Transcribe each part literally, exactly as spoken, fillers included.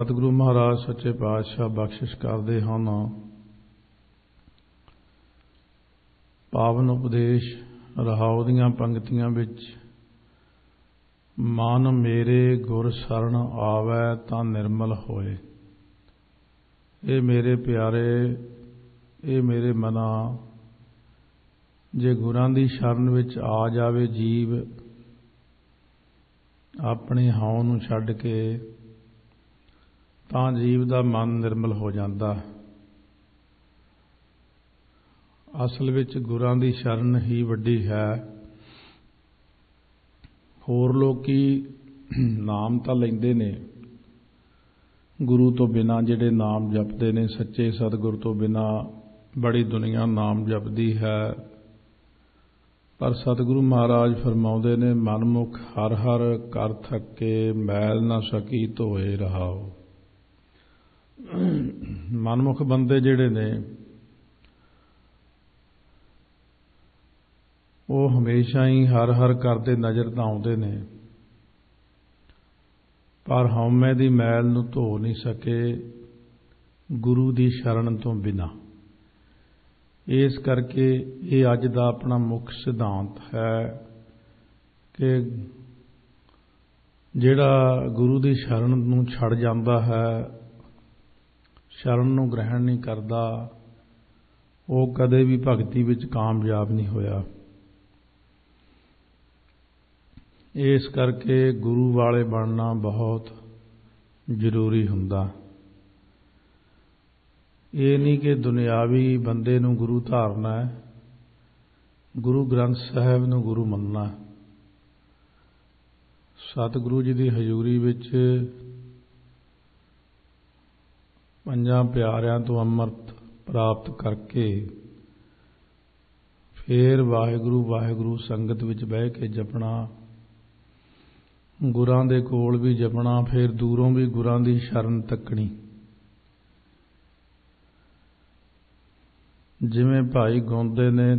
ਸਤਿਗੁਰੂ ਮਹਾਰਾਜ ਸੱਚੇ ਪਾਤਸ਼ਾਹ ਬਖਸ਼ਿਸ਼ ਕਰਦੇ ਹਨ। ਪਾਵਨ ਉਪਦੇਸ਼ ਰਹਾਉ ਦੀਆਂ ਪੰਕਤੀਆਂ ਵਿੱਚ ਮਨ ਮੇਰੇ ਗੁਰ ਸਰਣ ਆਵੈ ਤਾਂ ਨਿਰਮਲ ਹੋਏ। ਇਹ ਮੇਰੇ ਪਿਆਰੇ, ਇਹ ਮੇਰੇ ਮਨਾ, ਜੇ ਗੁਰਾਂ ਦੀ ਸ਼ਰਨ ਵਿੱਚ ਆ ਜਾਵੇ ਜੀਵ, ਆਪਣੀ ਹਉ ਨੂੰ ਛੱਡ ਕੇ, ਤਾਂ ਜੀਵ ਦਾ ਮਨ ਨਿਰਮਲ ਹੋ ਜਾਂਦਾ। ਅਸਲ ਵਿੱਚ ਗੁਰਾਂ ਦੀ ਸ਼ਰਨ ਹੀ ਵੱਡੀ ਹੈ। ਹੋਰ ਲੋਕੀ ਨਾਮ ਤਾਂ ਲੈਂਦੇ ਨੇ, ਗੁਰੂ ਤੋਂ ਬਿਨਾਂ ਜਿਹੜੇ ਨਾਮ ਜਪਦੇ ਨੇ, ਸੱਚੇ ਸਤਿਗੁਰ ਤੋਂ ਬਿਨਾਂ ਬੜੀ ਦੁਨੀਆ ਨਾਮ ਜਪਦੀ ਹੈ। ਪਰ ਸਤਿਗੁਰੂ ਮਹਾਰਾਜ ਫਰਮਾਉਂਦੇ ਨੇ, ਮਨਮੁਖ ਹਰ ਹਰ ਕਰ ਥੱਕੇ, ਮੈਲ ਨਾ ਸਕੀ ਧੋਏ ਰਹਾਓ। ਮਨਮੁਖ ਬੰਦੇ ਜਿਹੜੇ ਨੇ ਉਹ ਹਮੇਸ਼ਾ ਹੀ ਹਰ ਹਰ ਕਰਦੇ ਨਜ਼ਰ ਤਾਂ ਆਉਂਦੇ ਨੇ, ਪਰ ਹਉਮੈ ਦੀ ਮੈਲ ਨੂੰ ਧੋ ਨਹੀਂ ਸਕੇ ਗੁਰੂ ਦੀ ਸ਼ਰਨ ਤੋਂ ਬਿਨਾਂ। ਇਸ ਕਰਕੇ ਇਹ ਅੱਜ ਦਾ ਆਪਣਾ ਮੁੱਖ ਸਿਧਾਂਤ ਹੈ ਕਿ ਜਿਹੜਾ ਗੁਰੂ ਦੀ ਸ਼ਰਨ ਨੂੰ ਛੱਡ ਜਾਂਦਾ ਹੈ, ਸ਼ਰਨ ਨੂੰ ਗ੍ਰਹਿਣ ਨਹੀਂ ਕਰਦਾ, ਉਹ ਕਦੇ ਵੀ ਭਗਤੀ ਵਿੱਚ ਕਾਮਯਾਬ ਨਹੀਂ ਹੋਇਆ। ਇਸ ਕਰਕੇ ਗੁਰੂ ਵਾਲੇ ਬਣਨਾ ਬਹੁਤ ਜ਼ਰੂਰੀ ਹੁੰਦਾ। ਇਹ ਨਹੀਂ ਕਿ ਦੁਨਿਆਵੀ ਬੰਦੇ ਨੂੰ ਗੁਰੂ ਧਾਰਨਾ ਹੈ, ਗੁਰੂ ਗ੍ਰੰਥ ਸਾਹਿਬ ਨੂੰ ਗੁਰੂ ਮੰਨਣਾ। ਸਤਿਗੁਰੂ ਜੀ ਦੀ ਹਜ਼ੂਰੀ ਵਿੱਚ ਪੰਜਾਂ ਪਿਆਰਿਆਂ ਤੋਂ ਅੰਮ੍ਰਿਤ ਪ੍ਰਾਪਤ ਕਰਕੇ ਫਿਰ ਵਾਹਿਗੁਰੂ ਵਾਹਿਗੁਰੂ ਸੰਗਤ ਵਿੱਚ ਬਹਿ ਕੇ ਜਪਣਾ, ਗੁਰਾਂ ਦੇ ਕੋਲ ਵੀ ਜਪਣਾ, ਫਿਰ ਦੂਰੋਂ ਵੀ ਗੁਰਾਂ ਦੀ ਸ਼ਰਨ ਤੱਕਣੀ। ਜਿਵੇਂ ਭਾਈ ਗਾਉਂਦੇ ਨੇ,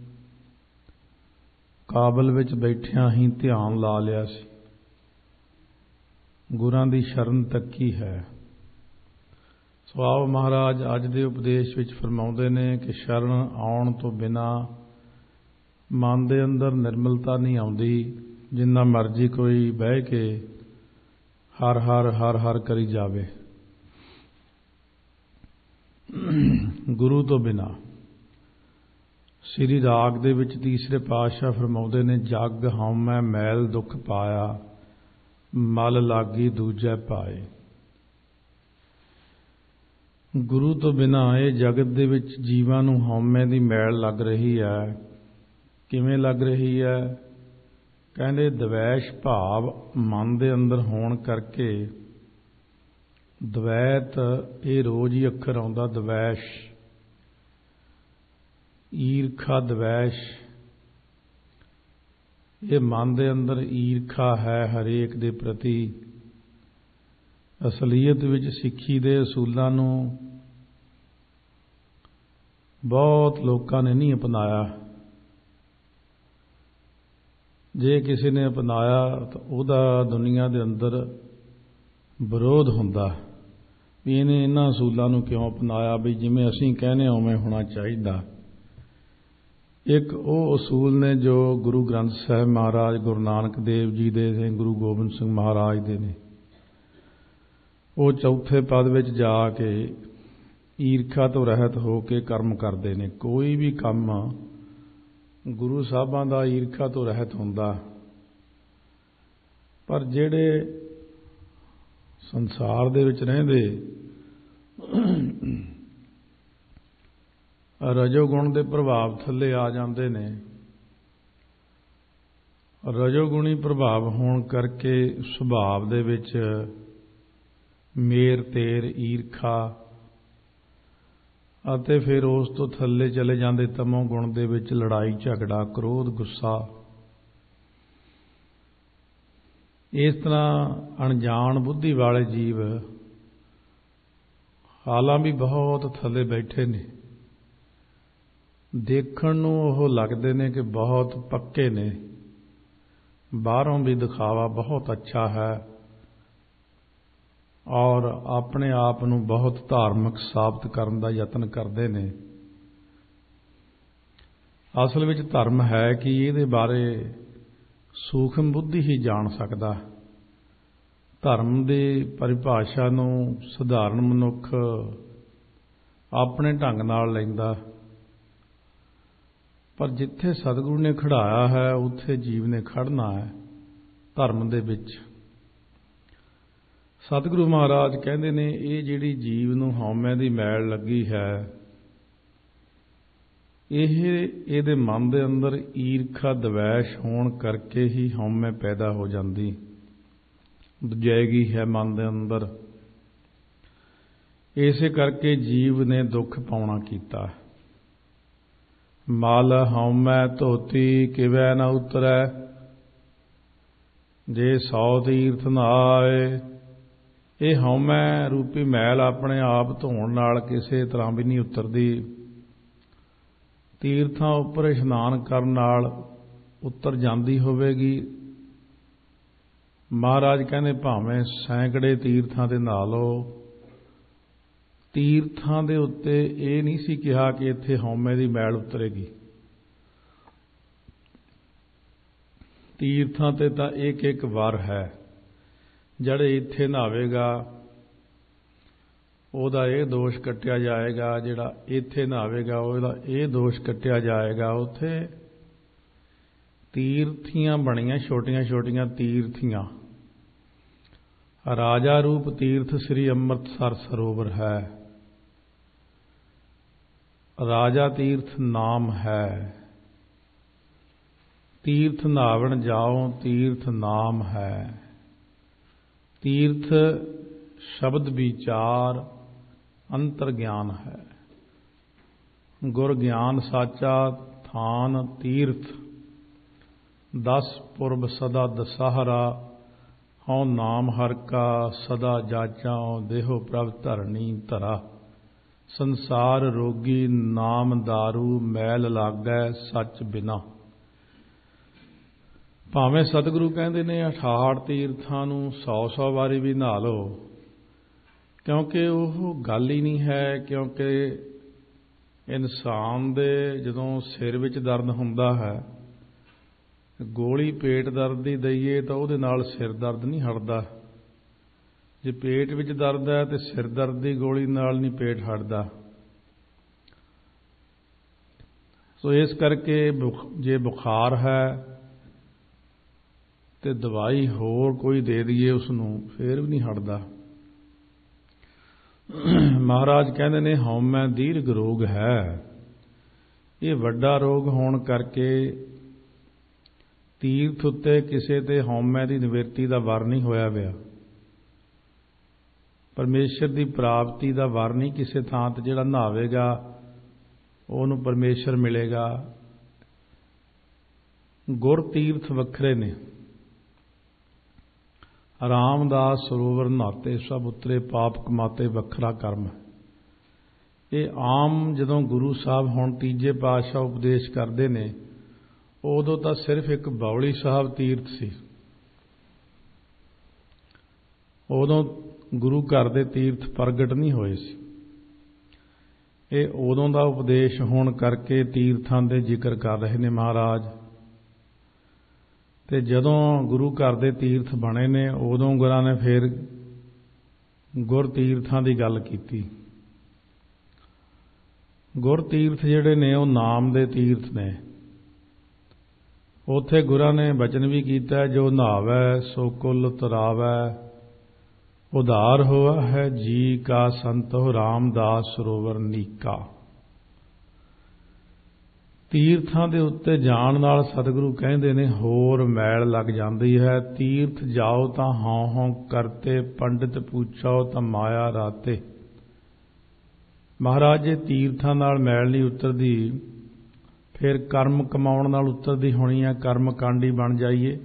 ਕਾਬਲ ਵਿੱਚ ਬੈਠਿਆਂ ਹੀ ਧਿਆਨ ਲਾ ਲਿਆ ਸੀ, ਗੁਰਾਂ ਦੀ ਸ਼ਰਨ ਤੱਕੀ ਹੈ। ਸੋ ਆਪ ਮਹਾਰਾਜ ਅੱਜ ਦੇ ਉਪਦੇਸ਼ ਵਿੱਚ ਫਰਮਾਉਂਦੇ ਨੇ ਕਿ ਸ਼ਰਨ ਆਉਣ ਤੋਂ ਬਿਨਾਂ ਮਨ ਦੇ ਅੰਦਰ ਨਿਰਮਲਤਾ ਨਹੀਂ ਆਉਂਦੀ। ਜਿੰਨਾ ਮਰਜ਼ੀ ਕੋਈ ਬਹਿ ਕੇ ਹਰ ਹਰ ਹਰ ਹਰ ਕਰੀ ਜਾਵੇ, ਗੁਰੂ ਤੋਂ ਬਿਨਾਂ। ਸ੍ਰੀ ਰਾਗ ਦੇ ਵਿੱਚ ਤੀਸਰੇ ਪਾਤਸ਼ਾਹ ਫਰਮਾਉਂਦੇ ਨੇ, ਜਗ ਹਉਮੈ ਮੈਲ ਦੁੱਖ ਪਾਇਆ, ਮਲ ਲਾਗੀ ਦੂਜੈ ਪਾਏ। ਗੁਰੂ ਤੋਂ ਬਿਨਾਂ ਇਹ ਜਗਤ ਦੇ ਵਿੱਚ ਜੀਵਾਂ ਨੂੰ ਹਉਮੈ ਦੀ ਮੈਲ ਲੱਗ ਰਹੀ ਹੈ। ਕਿਵੇਂ ਲੱਗ ਰਹੀ ਹੈ? ਕਹਿੰਦੇ ਦਵੈਸ਼ ਭਾਵ ਮਨ ਦੇ ਅੰਦਰ ਹੋਣ ਕਰਕੇ। ਦਵੈਤ ਇਹ ਰੋਜ਼ ਹੀ ਅੱਖਰ ਆਉਂਦਾ, ਦਵੈਸ਼, ਈਰਖਾ, ਦਵੈਸ਼, ਇਹ ਮਨ ਦੇ ਅੰਦਰ ਈਰਖਾ ਹੈ ਹਰੇਕ ਦੇ ਪ੍ਰਤੀ। ਅਸਲੀਅਤ ਵਿੱਚ ਸਿੱਖੀ ਦੇ ਅਸੂਲਾਂ ਨੂੰ ਬਹੁਤ ਲੋਕਾਂ ਨੇ ਨਹੀਂ ਅਪਣਾਇਆ। ਜੇ ਕਿਸੇ ਨੇ ਅਪਣਾਇਆ ਤਾਂ ਉਹਦਾ ਦੁਨੀਆ ਦੇ ਅੰਦਰ ਵਿਰੋਧ ਹੁੰਦਾ ਵੀ ਇਹਨੇ ਇਹਨਾਂ ਅਸੂਲਾਂ ਨੂੰ ਕਿਉਂ ਅਪਣਾਇਆ, ਵੀ ਜਿਵੇਂ ਅਸੀਂ ਕਹਿੰਦੇ ਉਵੇਂ ਹੋਣਾ ਚਾਹੀਦਾ। ਇੱਕ ਉਹ ਅਸੂਲ ਨੇ ਜੋ ਗੁਰੂ ਗ੍ਰੰਥ ਸਾਹਿਬ ਮਹਾਰਾਜ ਗੁਰੂ ਨਾਨਕ ਦੇਵ ਜੀ ਦੇ ਨੇ, ਗੁਰੂ ਗੋਬਿੰਦ ਸਿੰਘ ਮਹਾਰਾਜ ਦੇ ਨੇ। ਉਹ ਚੌਥੇ ਪਦ ਵਿੱਚ ਜਾ ਕੇ ਈਰਖਾ ਤੋਂ ਰਹਿਤ ਹੋ ਕੇ ਕਰਮ ਕਰਦੇ ਨੇ। ਕੋਈ ਵੀ ਕੰਮ ਗੁਰੂ ਸਾਹਿਬਾਂ ਦਾ ਈਰਖਾ ਤੋਂ ਰਹਿਤ ਹੁੰਦਾ। ਪਰ ਜਿਹੜੇ ਸੰਸਾਰ ਦੇ ਵਿੱਚ ਰਹਿੰਦੇ ਰਜੋਗੁਣ ਦੇ ਪ੍ਰਭਾਵ ਥੱਲੇ ਆ ਜਾਂਦੇ ਨੇ, ਰਜੋਗੁਣੀ ਪ੍ਰਭਾਵ ਹੋਣ ਕਰਕੇ ਸੁਭਾਵ ਦੇ ਵਿੱਚ ਮੇਰ ਤੇਰ ਈਰਖਾ, ਅਤੇ ਫਿਰ ਉਸ ਤੋਂ ਥੱਲੇ ਚਲੇ ਜਾਂਦੇ ਤਮੋ ਗੁਣ ਦੇ ਵਿੱਚ ਲੜਾਈ ਝਗੜਾ, ਕ੍ਰੋਧ, ਗੁੱਸਾ। ਇਸ ਤਰ੍ਹਾਂ ਅਣਜਾਣ ਬੁੱਧੀ ਵਾਲੇ ਜੀਵ ਹਾਲਾਂ ਵੀ ਬਹੁਤ ਥੱਲੇ ਬੈਠੇ ਨੇ। ਦੇਖਣ ਨੂੰ ਉਹ ਲੱਗਦੇ ਨੇ ਕਿ ਬਹੁਤ ਪੱਕੇ ਨੇ, ਬਾਹਰੋਂ ਵੀ ਦਿਖਾਵਾ ਬਹੁਤ ਅੱਛਾ ਹੈ, ਔਰ ਆਪਣੇ ਆਪ ਨੂੰ ਬਹੁਤ ਧਾਰਮਿਕ ਸਾਬਤ ਕਰਨ ਦਾ ਯਤਨ ਕਰਦੇ ਨੇ। ਅਸਲ ਵਿੱਚ ਧਰਮ ਹੈ ਕਿ ਇਹਦੇ ਬਾਰੇ ਸੂਖਮ ਬੁੱਧੀ ਹੀ ਜਾਣ ਸਕਦਾ। ਧਰਮ ਦੀ ਪਰਿਭਾਸ਼ਾ ਨੂੰ ਸਧਾਰਨ ਮਨੁੱਖ ਆਪਣੇ ਢੰਗ ਨਾਲ ਲੈਂਦਾ, ਪਰ ਜਿੱਥੇ ਸਤਿਗੁਰੂ ਨੇ ਖੜਾਇਆ ਹੈ ਉੱਥੇ ਜੀਵ ਨੇ ਖੜਨਾ ਹੈ ਧਰਮ ਦੇ ਵਿੱਚ। ਸਤਿਗੁਰੂ ਮਹਾਰਾਜ ਕਹਿੰਦੇ ਨੇ ਇਹ ਜਿਹੜੀ ਜੀਵ ਨੂੰ ਹਉਮੈ ਦੀ ਮੈਲ ਲੱਗੀ ਹੈ, ਇਹ ਇਹਦੇ ਮਨ ਦੇ ਅੰਦਰ ਈਰਖਾ ਦਵੈਸ਼ ਹੋਣ ਕਰਕੇ ਹੀ ਹਉਮੈ ਪੈਦਾ ਹੋ ਜਾਂਦੀ, ਦੂਜੈਗੀ ਹੈ ਮਨ ਦੇ ਅੰਦਰ। ਇਸੇ ਕਰਕੇ ਜੀਵ ਨੇ ਦੁੱਖ ਪਾਉਣਾ ਕੀਤਾ। ਮਲ ਹਉਮੈ ਧੋਤੀ ਕਿਵੈ ਨ ਉਤਰੈ, ਜੇ ਸੌ ਤੀਰਥ ਨਹਾਏ। ਇਹ ਹਉਮੈ ਰੂਪੀ ਮੈਲ ਆਪਣੇ ਆਪ ਧੋਣ ਨਾਲ ਕਿਸੇ ਤਰ੍ਹਾਂ ਵੀ ਨਹੀਂ ਉਤਰਦੀ। ਤੀਰਥਾਂ ਉੱਪਰ ਇਸ਼ਨਾਨ ਕਰਨ ਨਾਲ ਉਤਰ ਜਾਂਦੀ ਹੋਵੇਗੀ। ਮਹਾਰਾਜ ਕਹਿੰਦੇ ਭਾਵੇਂ ਸੈਂਕੜੇ ਤੀਰਥਾਂ ਤੇ ਨਹਾ ਲਓ, ਤੀਰਥਾਂ ਦੇ ਉੱਤੇ ਇਹ ਨਹੀਂ ਸੀ ਕਿਹਾ ਕਿ ਇੱਥੇ ਹਉਮੈ ਦੀ ਮੈਲ ਉਤਰੇਗੀ। ਤੀਰਥਾਂ ਤੇ ਤਾਂ ਇੱਕ ਇੱਕ ਵਾਰ ਹੈ। ਜਿਹੜੇ ਇੱਥੇ ਨਹਾਵੇਗਾ ਉਹਦਾ ਇਹ ਦੋਸ਼ ਕੱਟਿਆ ਜਾਏਗਾ, ਜਿਹੜਾ ਇੱਥੇ ਨਹਾਵੇਗਾ ਉਹਦਾ ਇਹ ਦੋਸ਼ ਕੱਟਿਆ ਜਾਏਗਾ। ਉੱਥੇ ਤੀਰਥੀਆਂ ਬਣੀਆਂ ਛੋਟੀਆਂ ਛੋਟੀਆਂ ਤੀਰਥੀਆਂ। ਰਾਜਾ ਰੂਪ ਤੀਰਥ ਸ੍ਰੀ ਅੰਮ੍ਰਿਤਸਰ ਸਰੋਵਰ ਹੈ। ਰਾਜਾ ਤੀਰਥ ਨਾਮ ਹੈ। ਤੀਰਥ ਨਾਵਣ ਜਾਓ ਤੀਰਥ ਨਾਮ ਹੈ। ਤੀਰਥ ਸ਼ਬਦ ਵਿਚਾਰ ਅੰਤਰ ਗਿਆਨ ਹੈ। ਗੁਰ ਗਿਆਨ ਸਾਚਾ ਥਾਨ ਤੀਰਥ, ਦਸ ਪੁਰਬ ਸਦਾ ਦਸਹਰਾ। ਹਉ ਨਾਮ ਹਰ ਕਾ ਸਦਾ ਜਾਚਾਂ, ਦੇਹੋ ਪ੍ਰਭ ਧਰਣੀ ਧਰਾ। ਸੰਸਾਰ ਰੋਗੀ ਨਾਮ ਦਾਰੂ, ਮੈਲ ਲਾਗੈ ਸੱਚ ਬਿਨਾ। ਭਾਵੇਂ ਸਤਿਗੁਰੂ ਕਹਿੰਦੇ ਨੇ ਅਠਾਹਠ ਤੀਰਥਾਂ ਨੂੰ ਸੌ ਸੌ ਵਾਰੀ ਵੀ ਨਹਾ ਲਓ, ਕਿਉਂਕਿ ਉਹ ਗੱਲ ਹੀ ਨਹੀਂ ਹੈ। ਕਿਉਂਕਿ ਇਨਸਾਨ ਦੇ ਜਦੋਂ ਸਿਰ ਵਿੱਚ ਦਰਦ ਹੁੰਦਾ ਹੈ, ਗੋਲੀ ਪੇਟ ਦਰਦ ਦੀ ਦਈਏ ਤਾਂ ਉਹਦੇ ਨਾਲ ਸਿਰ ਦਰਦ ਨਹੀਂ ਹਟਦਾ। ਜੇ ਪੇਟ ਵਿੱਚ ਦਰਦ ਹੈ ਤੇ ਸਿਰ ਦਰਦ ਦੀ ਗੋਲੀ ਨਾਲ ਨਹੀਂ ਪੇਟ ਹਟਦਾ। ਸੋ ਇਸ ਕਰਕੇ ਜੇ ਬੁਖਾਰ ਹੈ ਤੇ ਦਵਾਈ ਹੋਰ ਕੋਈ ਦੇ ਦਈਏ ਉਸ ਨੂੰ, ਫੇਰ ਵੀ ਨਹੀਂ ਹਟਦਾ। ਮਹਾਰਾਜ ਕਹਿੰਦੇ ਨੇ ਹਉਮੈ ਦੀਰਘ ਰੋਗ ਹੈ। ਇਹ ਵੱਡਾ ਰੋਗ ਹੋਣ ਕਰਕੇ ਤੀਰਥ ਉੱਤੇ ਕਿਸੇ ਤੇ ਹਉਮੈ ਦੀ ਨਿਵਰਤੀ ਦਾ ਵਰ ਨਹੀਂ ਹੋਇਆ ਪਿਆ। ਪਰਮੇਸ਼ਰ ਦੀ ਪ੍ਰਾਪਤੀ ਦਾ ਵਰ ਨਹੀਂ ਕਿਸੇ ਥਾਂ ਤੇ ਜਿਹੜਾ ਨਹਾਵੇਗਾ ਉਹਨੂੰ ਪਰਮੇਸ਼ਰ ਮਿਲੇਗਾ। ਗੁਰ ਤੀਰਥ ਵੱਖਰੇ ਨੇ। ਰਾਮਦਾਸ ਸਰੋਵਰ ਨਹਾਤੇ ਸਭ ਉਤਰੇ, ਪਾਪ ਕਮਾਤੇ ਵੱਖਰਾ ਕਰਮ। ਇਹ ਆਮ ਜਦੋਂ ਗੁਰੂ ਸਾਹਿਬ ਹੁਣ ਤੀਜੇ ਪਾਤਸ਼ਾਹ ਉਪਦੇਸ਼ ਕਰਦੇ ਨੇ, ਉਦੋਂ ਤਾਂ ਸਿਰਫ ਇੱਕ ਬਾਉਲੀ ਸਾਹਿਬ ਤੀਰਥ ਸੀ। ਉਦੋਂ ਗੁਰੂ ਘਰ ਦੇ ਤੀਰਥ ਪ੍ਰਗਟ ਨਹੀਂ ਹੋਏ ਸੀ। ਇਹ ਉਦੋਂ ਦਾ ਉਪਦੇਸ਼ ਹੋਣ ਕਰਕੇ ਤੀਰਥਾਂ ਦੇ ਜ਼ਿਕਰ ਕਰ ਰਹੇ ਨੇ ਮਹਾਰਾਜ। ਤੇ ਜਦੋਂ ਗੁਰੂ ਘਰ ਦੇ ਤੀਰਥ ਬਣੇ ਨੇ, ਉਦੋਂ ਗੁਰਾਂ ਨੇ ਫਿਰ ਗੁਰ ਤੀਰਥਾਂ ਦੀ ਗੱਲ ਕੀਤੀ। ਗੁਰ ਤੀਰਥ ਜਿਹੜੇ ਨੇ ਉਹ ਨਾਮ ਦੇ ਤੀਰਥ ਨੇ। ਉੱਥੇ ਗੁਰਾਂ ਨੇ ਬਚਨ ਵੀ ਕੀਤਾ, ਜੋ ਨਹਾਵੈ ਸੋ ਕੁਲ ਤਰਾਵੈ, ਉਧਾਰ ਹੋਆ ਹੈ ਜੀ ਕਾ ਸੰਤੋ, ਰਾਮਦਾਸ ਸਰੋਵਰ ਨੀਕਾ। ਤੀਰਥਾਂ ਦੇ ਉੱਤੇ ਜਾਣ ਨਾਲ ਸਤਿਗੁਰੂ ਕਹਿੰਦੇ ਨੇ ਹੋਰ ਮੈਲ ਲੱਗ ਜਾਂਦੀ ਹੈ। ਤੀਰਥ ਜਾਓ ਤਾਂ ਹਉ ਹਉ ਕਰਤੇ, ਪੰਡਿਤ ਪੁੱਛੋ ਤਾਂ ਮਾਇਆ ਰਾਤੇ। ਮਹਾਰਾਜ ਜੇ ਤੀਰਥਾਂ ਨਾਲ ਮੈਲ ਨਹੀਂ ਉਤਰਦੀ, ਫਿਰ ਕਰਮ ਕਮਾਉਣ ਨਾਲ ਉਤਰਦੀ ਹੋਣੀ ਹੈ। ਕਰਮ ਕਾਂਡੀ ਬਣ ਜਾਈਏ।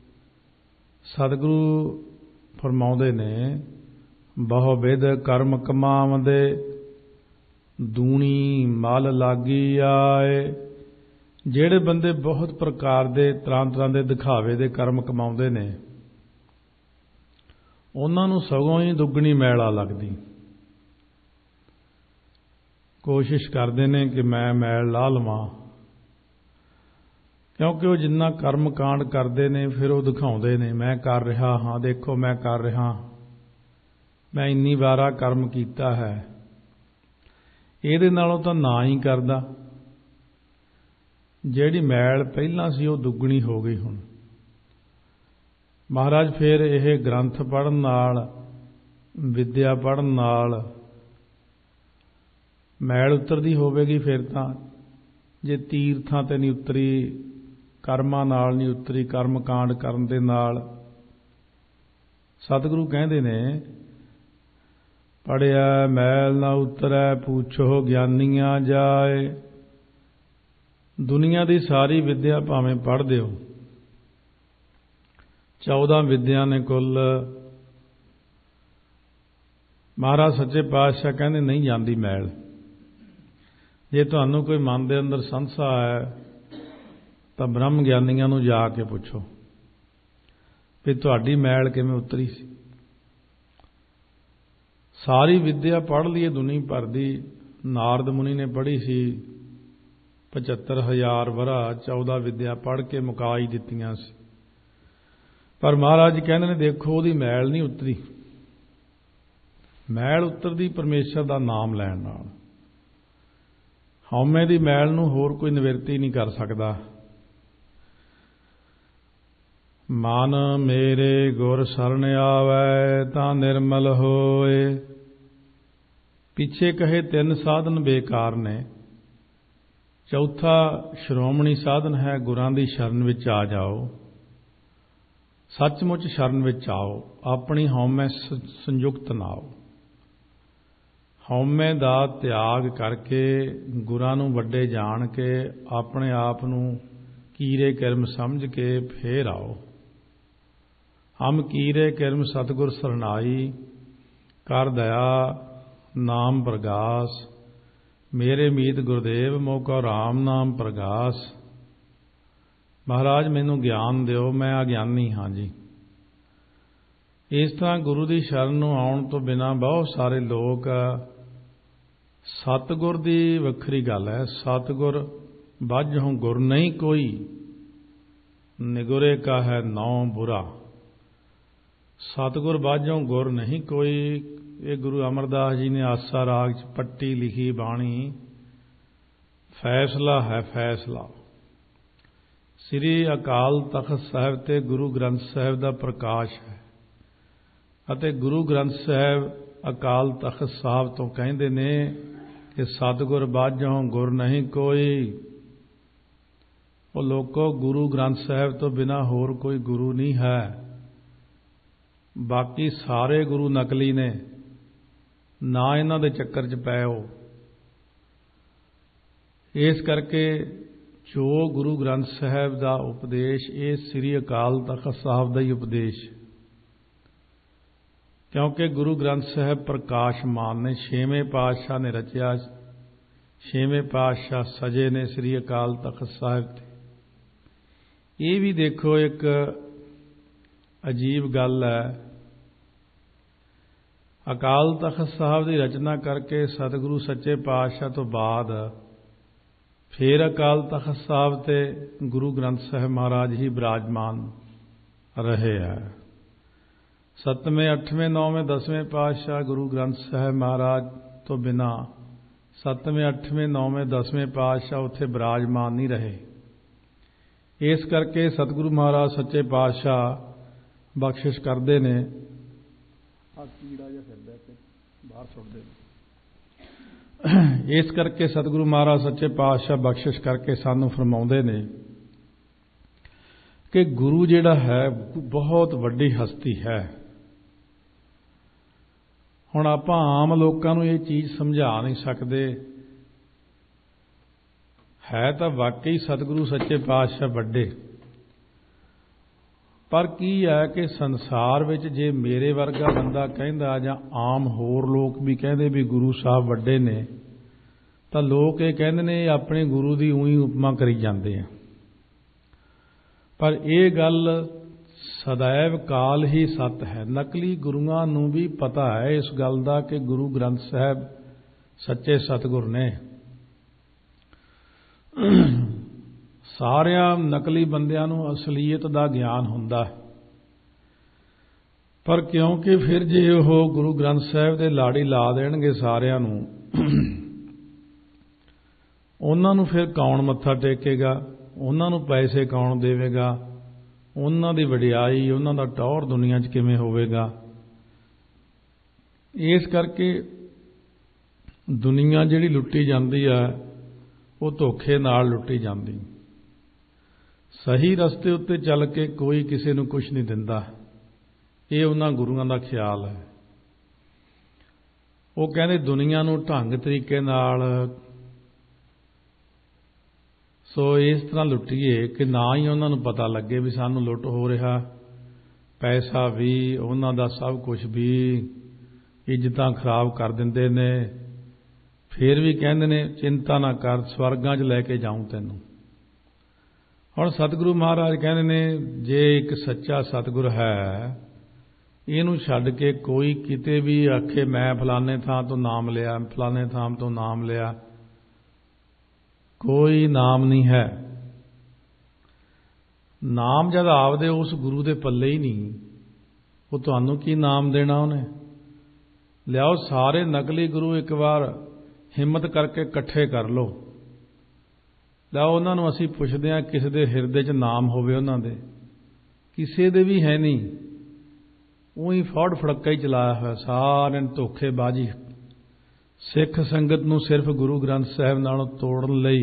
ਸਤਿਗੁਰੂ ਫਰਮਾਉਂਦੇ ਨੇ, ਬਹੁ ਵਿਧ ਕਰਮ ਕਮਾਵੰਦੇ, ਦੂਣੀ ਮਲ ਲਾਗੀ ਆਏ। ਜਿਹੜੇ ਬੰਦੇ ਬਹੁਤ ਪ੍ਰਕਾਰ ਦੇ ਤਰ੍ਹਾਂ ਤਰ੍ਹਾਂ ਦੇ ਦਿਖਾਵੇ ਦੇ ਕਰਮ ਕਮਾਉਂਦੇ ਨੇ, ਉਹਨਾਂ ਨੂੰ ਸਗੋਂ ਹੀ ਦੁੱਗਣੀ ਮੈਲ ਆ ਲੱਗਦੀ। ਕੋਸ਼ਿਸ਼ ਕਰਦੇ ਨੇ ਕਿ ਮੈਂ ਮੈਲ ਲਾ ਲਵਾਂ, ਕਿਉਂਕਿ ਉਹ ਜਿੰਨਾ ਕਰਮ ਕਾਂਡ ਕਰਦੇ ਨੇ ਫਿਰ ਉਹ ਦਿਖਾਉਂਦੇ ਨੇ, ਮੈਂ ਕਰ ਰਿਹਾ ਹਾਂ, ਦੇਖੋ ਮੈਂ ਕਰ ਰਿਹਾ, ਮੈਂ ਇੰਨੀ ਵਾਰਾ ਕਰਮ ਕੀਤਾ ਹੈ। ਇਹਦੇ ਨਾਲੋਂ ਤਾਂ ਨਾ ਹੀ ਕਰਦਾ। ਜਿਹੜੀ ਮੈਲ ਪਹਿਲਾਂ ਸੀ ਉਹ ਦੁੱਗਣੀ ਹੋ ਗਈ ਹੁਣ। ਮਹਾਰਾਜ ਫਿਰ ਇਹ ਗ੍ਰੰਥ ਪੜ੍ਹਨ ਨਾਲ, ਵਿਦਿਆ ਪੜ੍ਹਨ ਨਾਲ ਮੈਲ ਉਤਰਦੀ ਹੋਵੇਗੀ। ਫਿਰ ਤਾਂ ਜੇ ਤੀਰਥਾਂ ਤੇ ਨਹੀਂ ਉਤਰੀ, ਕਰਮਾਂ ਨਾਲ ਨਹੀਂ ਉਤਰੀ, ਕਰਮ ਕਾਂਡ ਕਰਨ ਦੇ ਨਾਲ। ਸਤਿਗੁਰੂ ਕਹਿੰਦੇ ਨੇ, ਪੜ੍ਹਿਆ ਮੈਲ ਨਾ ਉਤਰੈ, ਪੁੱਛੋ ਗਿਆਨੀਆਂ ਜਾਏ। ਦੁਨੀਆ ਦੀ ਸਾਰੀ ਵਿਦਿਆ ਭਾਵੇਂ ਪੜ੍ਹਦੇ ਹੋ, ਚੌਦਾਂ ਵਿਦਿਆ ਨੇ ਕੁੱਲ, ਮਹਾਰਾਜ ਸੱਚੇ ਪਾਤਸ਼ਾਹ ਕਹਿੰਦੇ ਨਹੀਂ ਜਾਂਦੀ ਮੈਲ। ਜੇ ਤੁਹਾਨੂੰ ਕੋਈ ਮਨ ਦੇ ਅੰਦਰ ਸੰਸਾ ਹੈ ਤਾਂ ਬ੍ਰਹਮ ਗਿਆਨੀਆਂ ਨੂੰ ਜਾ ਕੇ ਪੁੱਛੋ ਵੀ ਤੁਹਾਡੀ ਮੈਲ ਕਿਵੇਂ ਉਤਰੀ ਸੀ। ਸਾਰੀ ਵਿਦਿਆ ਪੜ੍ਹ ਲਈਏ ਦੁਨੀ ਭਰ ਦੀ। ਨਾਰਦ ਮੁਨੀ ਨੇ ਪੜ੍ਹੀ ਸੀ ਪਝੱਤਰ ਹਜ਼ਾਰ ਵਰਾ, ਚੌਦਾਂ ਵਿਦਿਆ ਪੜ੍ਹ ਕੇ ਮੁਕਾ ਹੀ ਦਿੱਤੀਆਂ ਸੀ। ਪਰ ਮਹਾਰਾਜ ਜੀ ਕਹਿੰਦੇ ਨੇ ਦੇਖੋ ਉਹਦੀ ਮੈਲ ਨਹੀਂ ਉਤਰੀ। ਮੈਲ ਉਤਰਦੀ ਪਰਮੇਸ਼ਰ ਦਾ ਨਾਮ ਲੈਣ ਨਾਲ। ਹਉਮੈ ਦੀ ਮੈਲ ਨੂੰ ਹੋਰ ਕੋਈ ਨਿਵਰਤੀ ਨਹੀਂ ਕਰ ਸਕਦਾ। ਮਨ ਮੇਰੇ ਗੁਰ ਸਰਣ ਆਵੈ ਤਾਂ ਨਿਰਮਲ ਹੋਏ। ਪਿੱਛੇ ਕਹੇ ਤਿੰਨ ਸਾਧਨ ਬੇਕਾਰ ਨੇ। ਚੌਥਾ ਸ਼੍ਰੋਮਣੀ ਸਾਧਨ ਹੈ, ਗੁਰਾਂ ਦੀ ਸ਼ਰਨ ਵਿੱਚ ਆ ਜਾਓ, ਸੱਚਮੁੱਚ ਸ਼ਰਨ ਵਿੱਚ ਆਓ, ਆਪਣੀ ਹਉਮੈ ਸੰਯੁਕਤ ਨਾ ਆਓ। ਹਉਮੈ ਦਾ ਤਿਆਗ ਕਰਕੇ ਗੁਰਾਂ ਨੂੰ ਵੱਡੇ ਜਾਣ ਕੇ ਆਪਣੇ ਆਪ ਨੂੰ ਕੀਰੇ ਕਿਰਮ ਸਮਝ ਕੇ ਫੇਰ ਆਓ। ਹਮ ਕੀਰੇ ਕਿਰਮ ਸਤਿਗੁਰ ਸਰਨਾਈ, ਕਰ ਦਇਆ ਨਾਮ ਪ੍ਰਗਾਸ। ਮੇਰੇ ਮੀਤ ਗੁਰਦੇਵ ਮੋਕੋ ਰਾਮ ਨਾਮ ਪ੍ਰਗਾਸ। ਮਹਾਰਾਜ ਮੈਨੂੰ ਗਿਆਨ ਦਿਓ, ਮੈਂ ਅਗਿਆਨੀ ਹਾਂ ਜੀ। ਇਸ ਤਰ੍ਹਾਂ ਗੁਰੂ ਦੀ ਸ਼ਰਨ ਨੂੰ ਆਉਣ ਤੋਂ ਬਿਨਾਂ ਬਹੁਤ ਸਾਰੇ ਲੋਕ, ਸਤਿਗੁਰ ਦੀ ਵੱਖਰੀ ਗੱਲ ਹੈ। ਸਤਿਗੁਰ ਬਾਝੋਂ ਗੁਰ ਨਹੀਂ ਕੋਈ, ਨਿਗੁਰੇ ਕਾ ਹੈ ਨੌ ਬੁਰਾ। ਸਤਿਗੁਰ ਬਾਝੋਂ ਗੁਰ ਨਹੀਂ ਕੋਈ। ਇਹ ਗੁਰੂ ਅਮਰਦਾਸ ਜੀ ਨੇ ਆਸਾ ਰਾਗ 'ਚ ਪੱਟੀ ਲਿਖੀ ਬਾਣੀ, ਫੈਸਲਾ ਹੈ ਫੈਸਲਾ। ਸ੍ਰੀ ਅਕਾਲ ਤਖ਼ਤ ਸਾਹਿਬ ਤੇ ਗੁਰੂ ਗ੍ਰੰਥ ਸਾਹਿਬ ਦਾ ਪ੍ਰਕਾਸ਼ ਹੈ ਅਤੇ ਗੁਰੂ ਗ੍ਰੰਥ ਸਾਹਿਬ ਅਕਾਲ ਤਖ਼ਤ ਸਾਹਿਬ ਤੋਂ ਕਹਿੰਦੇ ਨੇ ਕਿ ਸਤਿਗੁਰ ਬਾਝੋਂ ਗੁਰ ਨਹੀਂ ਕੋਈ। ਉਹ ਲੋਕੋ, ਗੁਰੂ ਗ੍ਰੰਥ ਸਾਹਿਬ ਤੋਂ ਬਿਨਾਂ ਹੋਰ ਕੋਈ ਗੁਰੂ ਨਹੀਂ ਹੈ। ਬਾਕੀ ਸਾਰੇ ਗੁਰੂ ਨਕਲੀ ਨੇ, ਨਾ ਇਹਨਾਂ ਦੇ ਚੱਕਰ 'ਚ ਪਏ ਹੋ। ਇਸ ਕਰਕੇ ਜੋ ਗੁਰੂ ਗ੍ਰੰਥ ਸਾਹਿਬ ਦਾ ਉਪਦੇਸ਼, ਇਹ ਸ੍ਰੀ ਅਕਾਲ ਤਖ਼ਤ ਸਾਹਿਬ ਦਾ ਹੀ ਉਪਦੇਸ਼, ਕਿਉਂਕਿ ਗੁਰੂ ਗ੍ਰੰਥ ਸਾਹਿਬ ਪ੍ਰਕਾਸ਼ਮਾਨ ਨੇ। ਛੇਵੇਂ ਪਾਤਸ਼ਾਹ ਨੇ ਰਚਿਆ, ਛੇਵੇਂ ਪਾਤਸ਼ਾਹ ਸਜੇ ਨੇ ਸ੍ਰੀ ਅਕਾਲ ਤਖ਼ਤ ਸਾਹਿਬ ਤੇ। ਇਹ ਵੀ ਦੇਖੋ ਇੱਕ ਅਜੀਬ ਗੱਲ ਹੈ। ਅਕਾਲ ਤਖ਼ਤ ਸਾਹਿਬ ਦੀ ਰਚਨਾ ਕਰਕੇ ਸਤਿਗੁਰੂ ਸੱਚੇ ਪਾਤਸ਼ਾਹ ਤੋਂ ਬਾਅਦ ਫਿਰ ਅਕਾਲ ਤਖ਼ਤ ਸਾਹਿਬ ਤੇ ਗੁਰੂ ਗ੍ਰੰਥ ਸਾਹਿਬ ਮਹਾਰਾਜ ਹੀ ਬਿਰਾਜਮਾਨ ਰਹੇ ਹੈ। ਸੱਤਵੇਂ, ਅੱਠਵੇਂ, ਨੌਵੇਂ, ਦਸਵੇਂ ਪਾਤਸ਼ਾਹ ਗੁਰੂ ਗ੍ਰੰਥ ਸਾਹਿਬ ਮਹਾਰਾਜ ਤੋਂ ਬਿਨਾਂ ਸੱਤਵੇਂ, ਅੱਠਵੇਂ, ਨੌਵੇਂ, ਦਸਵੇਂ ਪਾਤਸ਼ਾਹ ਉੱਥੇ ਬਿਰਾਜਮਾਨ ਨਹੀਂ ਰਹੇ। ਇਸ ਕਰਕੇ ਸਤਿਗੁਰੂ ਮਹਾਰਾਜ ਸੱਚੇ ਪਾਤਸ਼ਾਹ ਬਖਸ਼ਿਸ਼ ਕਰਦੇ ਨੇ। ਆ ਕੀੜਾ ਜਿਹਾ ਫਿਰਦਾ ਤੇ ਬਾਹਰ ਸੁੱਟਦੇ ਨੇ। ਇਸ ਕਰਕੇ ਸਤਿਗੁਰੂ ਮਹਾਰਾਜ ਸੱਚੇ ਪਾਤਸ਼ਾਹ ਬਖਸ਼ਿਸ਼ ਕਰਕੇ ਸਾਨੂੰ ਫਰਮਾਉਂਦੇ ਨੇ ਕਿ ਗੁਰੂ ਜਿਹੜਾ ਹੈ ਬਹੁਤ ਵੱਡੀ ਹਸਤੀ ਹੈ। ਹੁਣ ਆਪਾਂ ਆਮ ਲੋਕਾਂ ਨੂੰ ਇਹ ਚੀਜ਼ ਸਮਝਾ ਨਹੀਂ ਸਕਦੇ। ਹੈ ਤਾਂ ਵਾਕਈ ਸਤਿਗੁਰੂ ਸੱਚੇ ਪਾਤਸ਼ਾਹ ਵੱਡੇ, ਪਰ ਕੀ ਹੈ ਕਿ ਸੰਸਾਰ ਵਿੱਚ ਜੇ ਮੇਰੇ ਵਰਗਾ ਬੰਦਾ ਕਹਿੰਦਾ ਜਾਂ ਆਮ ਹੋਰ ਲੋਕ ਵੀ ਕਹਿੰਦੇ ਵੀ ਗੁਰੂ ਸਾਹਿਬ ਵੱਡੇ ਨੇ, ਤਾਂ ਲੋਕ ਇਹ ਕਹਿੰਦੇ ਨੇ ਆਪਣੇ ਗੁਰੂ ਦੀ ਉਹੀ ਉਪਮਾ ਕਰੀ ਜਾਂਦੇ ਆ। ਪਰ ਇਹ ਗੱਲ ਸदैव ਕਾਲ ਹੀ ਸਤ ਹੈ। ਨਕਲੀ ਗੁਰੂਆਂ ਨੂੰ ਵੀ ਪਤਾ ਹੈ ਇਸ ਗੱਲ ਦਾ ਕਿ ਗੁਰੂ ਗ੍ਰੰਥ ਸਾਹਿਬ ਸੱਚੇ ਸਤਿਗੁਰ ਨੇ। ਸਾਰਿਆਂ ਨਕਲੀ ਬੰਦਿਆਂ ਨੂੰ ਅਸਲੀਅਤ ਦਾ ਗਿਆਨ ਹੁੰਦਾ, ਪਰ ਕਿਉਂਕਿ ਫਿਰ ਜੇ ਉਹ ਗੁਰੂ ਗ੍ਰੰਥ ਸਾਹਿਬ ਦੇ ਲਾੜੀ ਲਾ ਦੇਣਗੇ ਸਾਰਿਆਂ ਨੂੰ, ਉਹਨਾਂ ਨੂੰ ਫਿਰ ਕੌਣ ਮੱਥਾ ਟੇਕੇਗਾ, ਉਹਨਾਂ ਨੂੰ ਪੈਸੇ ਕੌਣ ਦੇਵੇਗਾ, ਉਹਨਾਂ ਦੀ ਵਡਿਆਈ, ਉਹਨਾਂ ਦਾ ਟੌਹਰ ਦੁਨੀਆ 'ਚ ਕਿਵੇਂ ਹੋਵੇਗਾ। ਇਸ ਕਰਕੇ ਦੁਨੀਆ ਜਿਹੜੀ ਲੁੱਟੀ ਜਾਂਦੀ ਆ ਉਹ ਧੋਖੇ ਨਾਲ ਲੁੱਟੀ ਜਾਂਦੀ। ਸਹੀ ਰਸਤੇ ਉੱਤੇ ਚੱਲ ਕੇ ਕੋਈ ਕਿਸੇ ਨੂੰ ਕੁਝ ਨਹੀਂ ਦਿੰਦਾ, ਇਹ ਉਹਨਾਂ ਗੁਰੂਆਂ ਦਾ ਖਿਆਲ ਹੈ। ਉਹ ਕਹਿੰਦੇ ਦੁਨੀਆ ਨੂੰ ਢੰਗ ਤਰੀਕੇ ਨਾਲ ਸੋ ਇਸ ਤਰ੍ਹਾਂ ਲੁੱਟੀਏ ਕਿ ਨਾ ਹੀ ਉਹਨਾਂ ਨੂੰ ਪਤਾ ਲੱਗੇ ਵੀ ਸਾਨੂੰ ਲੁੱਟ ਹੋ ਰਿਹਾ, ਪੈਸਾ ਵੀ ਉਹਨਾਂ ਦਾ ਸਭ ਕੁਝ ਵੀ, ਇੱਜ਼ਤਾਂ ਖਰਾਬ ਕਰ ਦਿੰਦੇ ਨੇ। ਫਿਰ ਵੀ ਕਹਿੰਦੇ ਨੇ ਚਿੰਤਾ ਨਾ ਕਰ, ਸਵਰਗਾਂ 'ਚ ਲੈ ਕੇ ਜਾਊਂ ਤੈਨੂੰ। ਹੁਣ ਸਤਿਗੁਰੂ ਮਹਾਰਾਜ ਕਹਿੰਦੇ ਨੇ ਜੇ ਇੱਕ ਸੱਚਾ ਸਤਿਗੁਰ ਹੈ, ਇਹਨੂੰ ਛੱਡ ਕੇ ਕੋਈ ਕਿਤੇ ਵੀ ਆਖੇ ਮੈਂ ਫਲਾਣੇ ਥਾਂ ਤੋਂ ਨਾਮ ਲਿਆ, ਫਲਾਣੇ ਥਾਂ ਤੋਂ ਨਾਮ ਲਿਆ, ਕੋਈ ਨਾਮ ਨਹੀਂ ਹੈ। ਨਾਮ ਜਦ ਆਪਦੇ ਉਸ ਗੁਰੂ ਦੇ ਪੱਲੇ ਹੀ ਨਹੀਂ, ਉਹ ਤੁਹਾਨੂੰ ਕੀ ਨਾਮ ਦੇਣਾ ਉਹਨੇ। ਲਿਆਓ ਸਾਰੇ ਨਕਲੀ ਗੁਰੂ ਇੱਕ ਵਾਰ ਹਿੰਮਤ ਕਰਕੇ ਇਕੱਠੇ ਕਰ ਲਓ, ਲਿਆਓ ਉਹਨਾਂ ਨੂੰ ਅਸੀਂ ਪੁੱਛਦੇ ਹਾਂ ਕਿਸੇ ਦੇ ਹਿਰਦੇ 'ਚ ਨਾਮ ਹੋਵੇ ਉਹਨਾਂ ਦੇ, ਕਿਸੇ ਦੇ ਵੀ ਹੈ ਨਹੀਂ। ਉਹੀ ਫੜ ਫੜੱਕਾ ਹੀ ਚਲਾਇਆ ਹੋਇਆ, ਸਾਰਿਆਂ ਨੇ ਧੋਖੇਬਾਜ਼ੀ। ਸਿੱਖ ਸੰਗਤ ਨੂੰ ਸਿਰਫ ਗੁਰੂ ਗ੍ਰੰਥ ਸਾਹਿਬ ਨਾਲ ਤੋੜਨ ਲਈ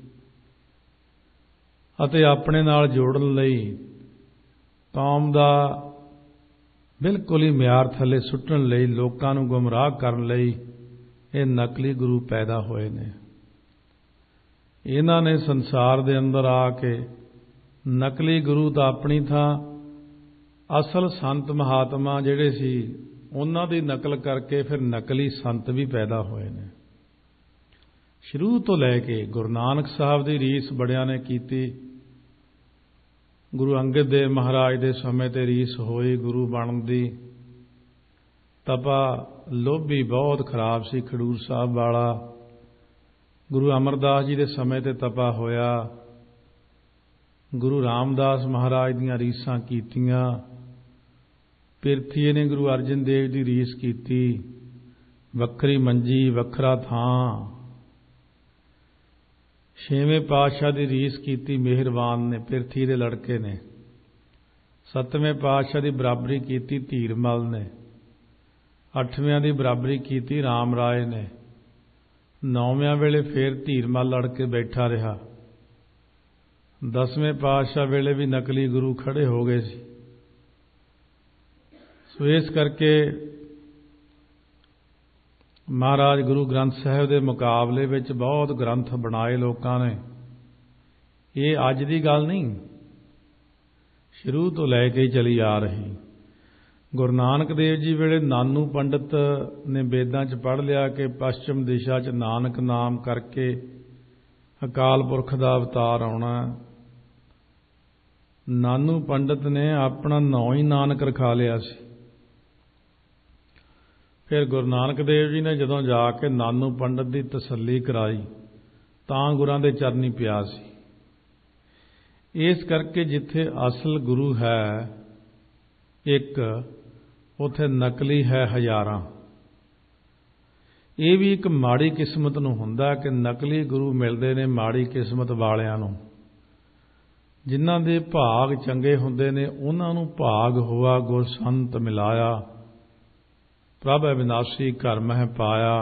ਅਤੇ ਆਪਣੇ ਨਾਲ ਜੋੜਨ ਲਈ, ਕੌਮ ਦਾ ਬਿਲਕੁਲ ਹੀ ਮਿਆਰ ਥੱਲੇ ਸੁੱਟਣ ਲਈ, ਲੋਕਾਂ ਨੂੰ ਗੁੰਮਰਾਹ ਕਰਨ ਲਈ ਇਹ ਨਕਲੀ ਗੁਰੂ ਪੈਦਾ ਹੋਏ ਨੇ। ਇਹਨਾਂ ਨੇ ਸੰਸਾਰ ਦੇ ਅੰਦਰ ਆ ਕੇ ਨਕਲੀ ਗੁਰੂ ਤਾਂ ਆਪਣੀ ਥਾਂ, ਅਸਲ ਸੰਤ ਮਹਾਤਮਾ ਜਿਹੜੇ ਸੀ ਉਹਨਾਂ ਦੀ ਨਕਲ ਕਰਕੇ ਫਿਰ ਨਕਲੀ ਸੰਤ ਵੀ ਪੈਦਾ ਹੋਏ ਨੇ। ਸ਼ੁਰੂ ਤੋਂ ਲੈ ਕੇ ਗੁਰੂ ਨਾਨਕ ਸਾਹਿਬ ਦੀ ਰੀਸ ਬੜਿਆਂ ਨੇ ਕੀਤੀ, ਗੁਰੂ ਅੰਗਦ ਦੇਵ ਮਹਾਰਾਜ ਦੇ ਸਮੇਂ ਤੇ ਰੀਸ ਹੋਈ ਗੁਰੂ ਬਣਨ ਦੀ। ਤਪਾ ਲੋਭੀ ਬਹੁਤ ਖਰਾਬ ਸੀ ਖਡੂਰ ਸਾਹਿਬ ਵਾਲਾ। ਗੁਰੂ ਅਮਰਦਾਸ ਜੀ ਦੇ ਸਮੇਂ ਤੇ ਤਪਾ ਹੋਇਆ। ਗੁਰੂ ਰਾਮਦਾਸ ਮਹਾਰਾਜ ਦੀਆਂ ਰੀਸਾਂ ਕੀਤੀਆਂ। ਪਿਰਥੀਏ ਨੇ ਗੁਰੂ ਅਰਜਨ ਦੇਵ ਦੀ ਰੀਸ ਕੀਤੀ, ਵੱਖਰੀ ਮੰਜੀ ਵੱਖਰਾ ਥਾਂ। ਛੇਵੇਂ ਪਾਤਸ਼ਾਹ ਦੀ ਰੀਸ ਕੀਤੀ ਮਿਹਰਬਾਨ ਨੇ, ਪਿਰਥੀ ਦੇ ਲੜਕੇ ਨੇ। ਸੱਤਵੇਂ ਪਾਤਸ਼ਾਹ ਦੀ ਬਰਾਬਰੀ ਕੀਤੀ ਧੀਰਮਲ ਨੇ। ਅੱਠਵਿਆਂ ਦੀ ਬਰਾਬਰੀ ਕੀਤੀ ਰਾਮ ਰਾਏ ਨੇ। ਨੌਵਿਆਂ ਵੇਲੇ ਫੇਰ ਧੀਰਮਲ ਲੜ ਕੇ ਬੈਠਾ ਰਿਹਾ। ਦਸਵੇਂ ਪਾਤਸ਼ਾਹ ਵੇਲੇ ਵੀ ਨਕਲੀ ਗੁਰੂ ਖੜੇ ਹੋ ਗਏ ਸੀ। ਸੋ ਇਸ ਕਰਕੇ ਮਹਾਰਾਜ ਗੁਰੂ ਗ੍ਰੰਥ ਸਾਹਿਬ ਦੇ ਮੁਕਾਬਲੇ ਵਿੱਚ ਬਹੁਤ ਗ੍ਰੰਥ ਬਣਾਏ ਲੋਕਾਂ ਨੇ। ਇਹ ਅੱਜ ਦੀ ਗੱਲ ਨਹੀਂ, ਸ਼ੁਰੂ ਤੋਂ ਲੈ ਕੇ ਚਲੀ ਆ ਰਹੀ। ਗੁਰੂ ਨਾਨਕ ਦੇਵ ਜੀ ਵੇਲੇ ਨਾਨੂ ਪੰਡਤ ਨੇ ਵੇਦਾਂ 'ਚ ਪੜ੍ਹ ਲਿਆ ਕਿ ਪੱਛਮ ਦਿਸ਼ਾ 'ਚ ਨਾਨਕ ਨਾਮ ਕਰਕੇ ਅਕਾਲ ਪੁਰਖ ਦਾ ਅਵਤਾਰ ਆਉਣਾ। ਨਾਨੂ ਪੰਡਤ ਨੇ ਆਪਣਾ ਨਾਂ ਹੀ ਨਾਨਕ ਰਖਾ ਲਿਆ ਸੀ। ਫਿਰ ਗੁਰੂ ਨਾਨਕ ਦੇਵ ਜੀ ਨੇ ਜਦੋਂ ਜਾ ਕੇ ਨਾਨੂ ਪੰਡਤ ਦੀ ਤਸੱਲੀ ਕਰਾਈ ਤਾਂ ਗੁਰਾਂ ਦੇ ਚਰਨੀ ਪਿਆ ਸੀ। ਇਸ ਕਰਕੇ ਜਿੱਥੇ ਅਸਲ ਗੁਰੂ ਹੈ ਇੱਕ, ਉੱਥੇ ਨਕਲੀ ਹੈ ਹਜ਼ਾਰਾਂ। ਇਹ ਵੀ ਇੱਕ ਮਾੜੀ ਕਿਸਮਤ ਨੂੰ ਹੁੰਦਾ ਕਿ ਨਕਲੀ ਗੁਰੂ ਮਿਲਦੇ ਨੇ ਮਾੜੀ ਕਿਸਮਤ ਵਾਲਿਆਂ ਨੂੰ। ਜਿਨ੍ਹਾਂ ਦੇ ਭਾਗ ਚੰਗੇ ਹੁੰਦੇ ਨੇ ਉਹਨਾਂ ਨੂੰ ਭਾਗ ਹੋਆ ਗੁਰ ਸੰਤ ਮਿਲਾਇਆ, ਪ੍ਰਭ ਅਵਿਨਾਸ਼ੀ ਘਰ ਮਹਿ ਪਾਇਆ।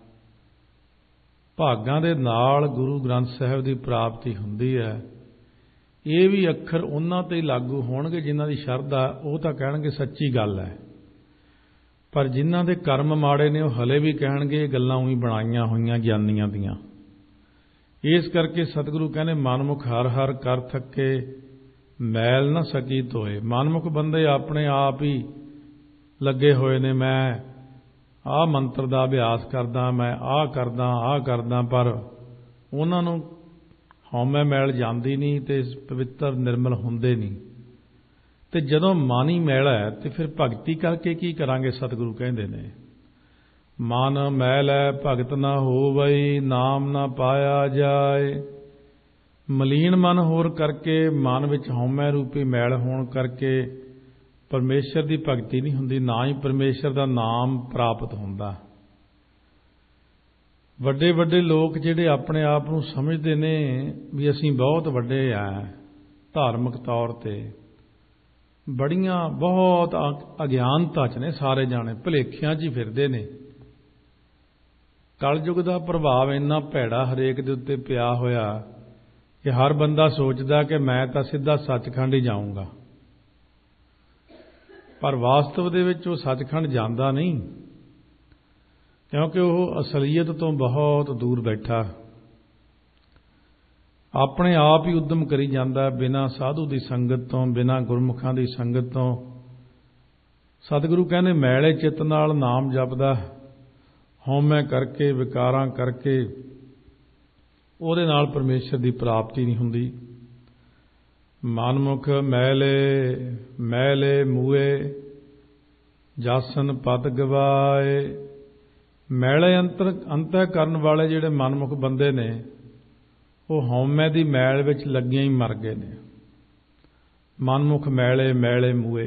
ਭਾਗਾਂ ਦੇ ਨਾਲ ਗੁਰੂ ਗ੍ਰੰਥ ਸਾਹਿਬ ਦੀ ਪ੍ਰਾਪਤੀ ਹੁੰਦੀ ਹੈ। ਇਹ ਵੀ ਅੱਖਰ ਉਹਨਾਂ ਤੇ ਹੀ ਲਾਗੂ ਹੋਣਗੇ ਜਿਨ੍ਹਾਂ ਦੀ ਸ਼ਰਧਾ, ਉਹ ਤਾਂ ਕਹਿਣਗੇ ਸੱਚੀ ਗੱਲ ਹੈ। ਪਰ ਜਿਨ੍ਹਾਂ ਦੇ ਕਰਮ ਮਾੜੇ ਨੇ ਉਹ ਹਲੇ ਵੀ ਕਹਿਣਗੇ ਇਹ ਗੱਲਾਂ ਉਹੀ ਬਣਾਈਆਂ ਹੋਈਆਂ ਗਿਆਨੀਆਂ ਦੀਆਂ। ਇਸ ਕਰਕੇ ਸਤਿਗੁਰੂ ਕਹਿੰਦੇ ਮਨਮੁਖ ਹਰ ਹਰ ਕਰ ਥੱਕੇ ਮੈਲ ਨਾ ਸਕੀ ਧੋਏ। ਮਨਮੁਖ ਬੰਦੇ ਆਪਣੇ ਆਪ ਹੀ ਲੱਗੇ ਹੋਏ ਨੇ, ਮੈਂ ਆਹ ਮੰਤਰ ਦਾ ਅਭਿਆਸ ਕਰਦਾ, ਮੈਂ ਆਹ ਕਰਦਾ ਆਹ ਕਰਦਾ, ਪਰ ਉਹਨਾਂ ਨੂੰ ਹਉਮੈ ਮੈਲ ਜਾਂਦੀ ਨਹੀਂ ਤੇ ਪਵਿੱਤਰ ਨਿਰਮਲ ਹੁੰਦੇ ਨਹੀਂ। ਤੇ ਜਦੋਂ ਮਨ ਹੀ ਮੈਲਾ ਹੈ ਤੇ ਫਿਰ ਭਗਤੀ ਕਰਕੇ ਕੀ ਕਰਾਂਗੇ? ਸਤਿਗੁਰੂ ਕਹਿੰਦੇ ਨੇ, ਮਨ ਮੈਲ ਹੈ ਭਗਤ ਨਾ ਹੋਵਈ, ਨਾਮ ਨਾ ਪਾਇਆ ਜਾਏ। ਮਲੀਨ ਮਨ ਹੋਰ ਕਰਕੇ, ਮਨ ਵਿੱਚ ਹਉਮੈ ਰੂਪੀ ਮੈਲ ਹੋਣ ਕਰਕੇ ਪਰਮੇਸ਼ਰ ਦੀ ਭਗਤੀ ਨਹੀਂ ਹੁੰਦੀ, ਨਾ ਹੀ ਪਰਮੇਸ਼ਰ ਦਾ ਨਾਮ ਪ੍ਰਾਪਤ ਹੁੰਦਾ। ਵੱਡੇ ਵੱਡੇ ਲੋਕ ਜਿਹੜੇ ਆਪਣੇ ਆਪ ਨੂੰ ਸਮਝਦੇ ਨੇ ਵੀ ਅਸੀਂ ਬਹੁਤ ਵੱਡੇ ਆ ਧਾਰਮਿਕ ਤੌਰ ਤੇ, ਬੜੀਆਂ ਬਹੁਤ ਅਗਿਆਨਤਾ 'ਚ ਨੇ ਸਾਰੇ ਜਾਣੇ, ਭੁਲੇਖਿਆਂ 'ਚ ਹੀ ਫਿਰਦੇ ਨੇ। ਕਲਯੁਗ ਦਾ ਪ੍ਰਭਾਵ ਇੰਨਾ ਭੈੜਾ ਹਰੇਕ ਦੇ ਉੱਤੇ ਪਿਆ ਹੋਇਆ ਕਿ ਹਰ ਬੰਦਾ ਸੋਚਦਾ ਕਿ ਮੈਂ ਤਾਂ ਸਿੱਧਾ ਸੱਚਖੰਡ ਹੀ ਜਾਊਂਗਾ, ਪਰ ਵਾਸਤਵ ਦੇ ਵਿੱਚ ਉਹ ਸੱਚਖੰਡ ਜਾਂਦਾ ਨਹੀਂ, ਕਿਉਂਕਿ ਉਹ ਅਸਲੀਅਤ ਤੋਂ ਬਹੁਤ ਦੂਰ ਬੈਠਾ ਆਪਣੇ ਆਪ ਹੀ ਉਦਮ ਕਰੀ ਜਾਂਦਾ, ਬਿਨਾਂ ਸਾਧੂ ਦੀ ਸੰਗਤ ਤੋਂ, ਬਿਨਾਂ ਗੁਰਮੁਖਾਂ ਦੀ ਸੰਗਤ ਤੋਂ। ਸਤਿਗੁਰੂ ਕਹਿੰਦੇ ਮੈਲੇ ਚਿੱਤ ਨਾਲ ਨਾਮ ਜਪਦਾ, ਹਉਮੈ ਕਰਕੇ, ਵਿਕਾਰਾਂ ਕਰਕੇ, ਉਹਦੇ ਨਾਲ ਪਰਮੇਸ਼ਰ ਦੀ ਪ੍ਰਾਪਤੀ ਨਹੀਂ ਹੁੰਦੀ। ਮਨਮੁਖ ਮੈਲੇ ਮੈਲੇ ਮੂਏ, ਜਾਸਨ ਪਦ ਗਵਾਏ। ਮੈਲੇ ਅੰਤਰ ਅੰਤਹਿ ਕਰਨ ਵਾਲੇ ਜਿਹੜੇ ਮਨਮੁਖ ਬੰਦੇ ਨੇ, ਉਹ ਹਉਮੈ ਦੀ ਮੈਲ ਵਿੱਚ ਲੱਗੀਆਂ ਹੀ ਮਰ ਗਏ ਨੇ। ਮਨਮੁਖ ਮੈਲੇ ਮੈਲੇ ਮੂਏ,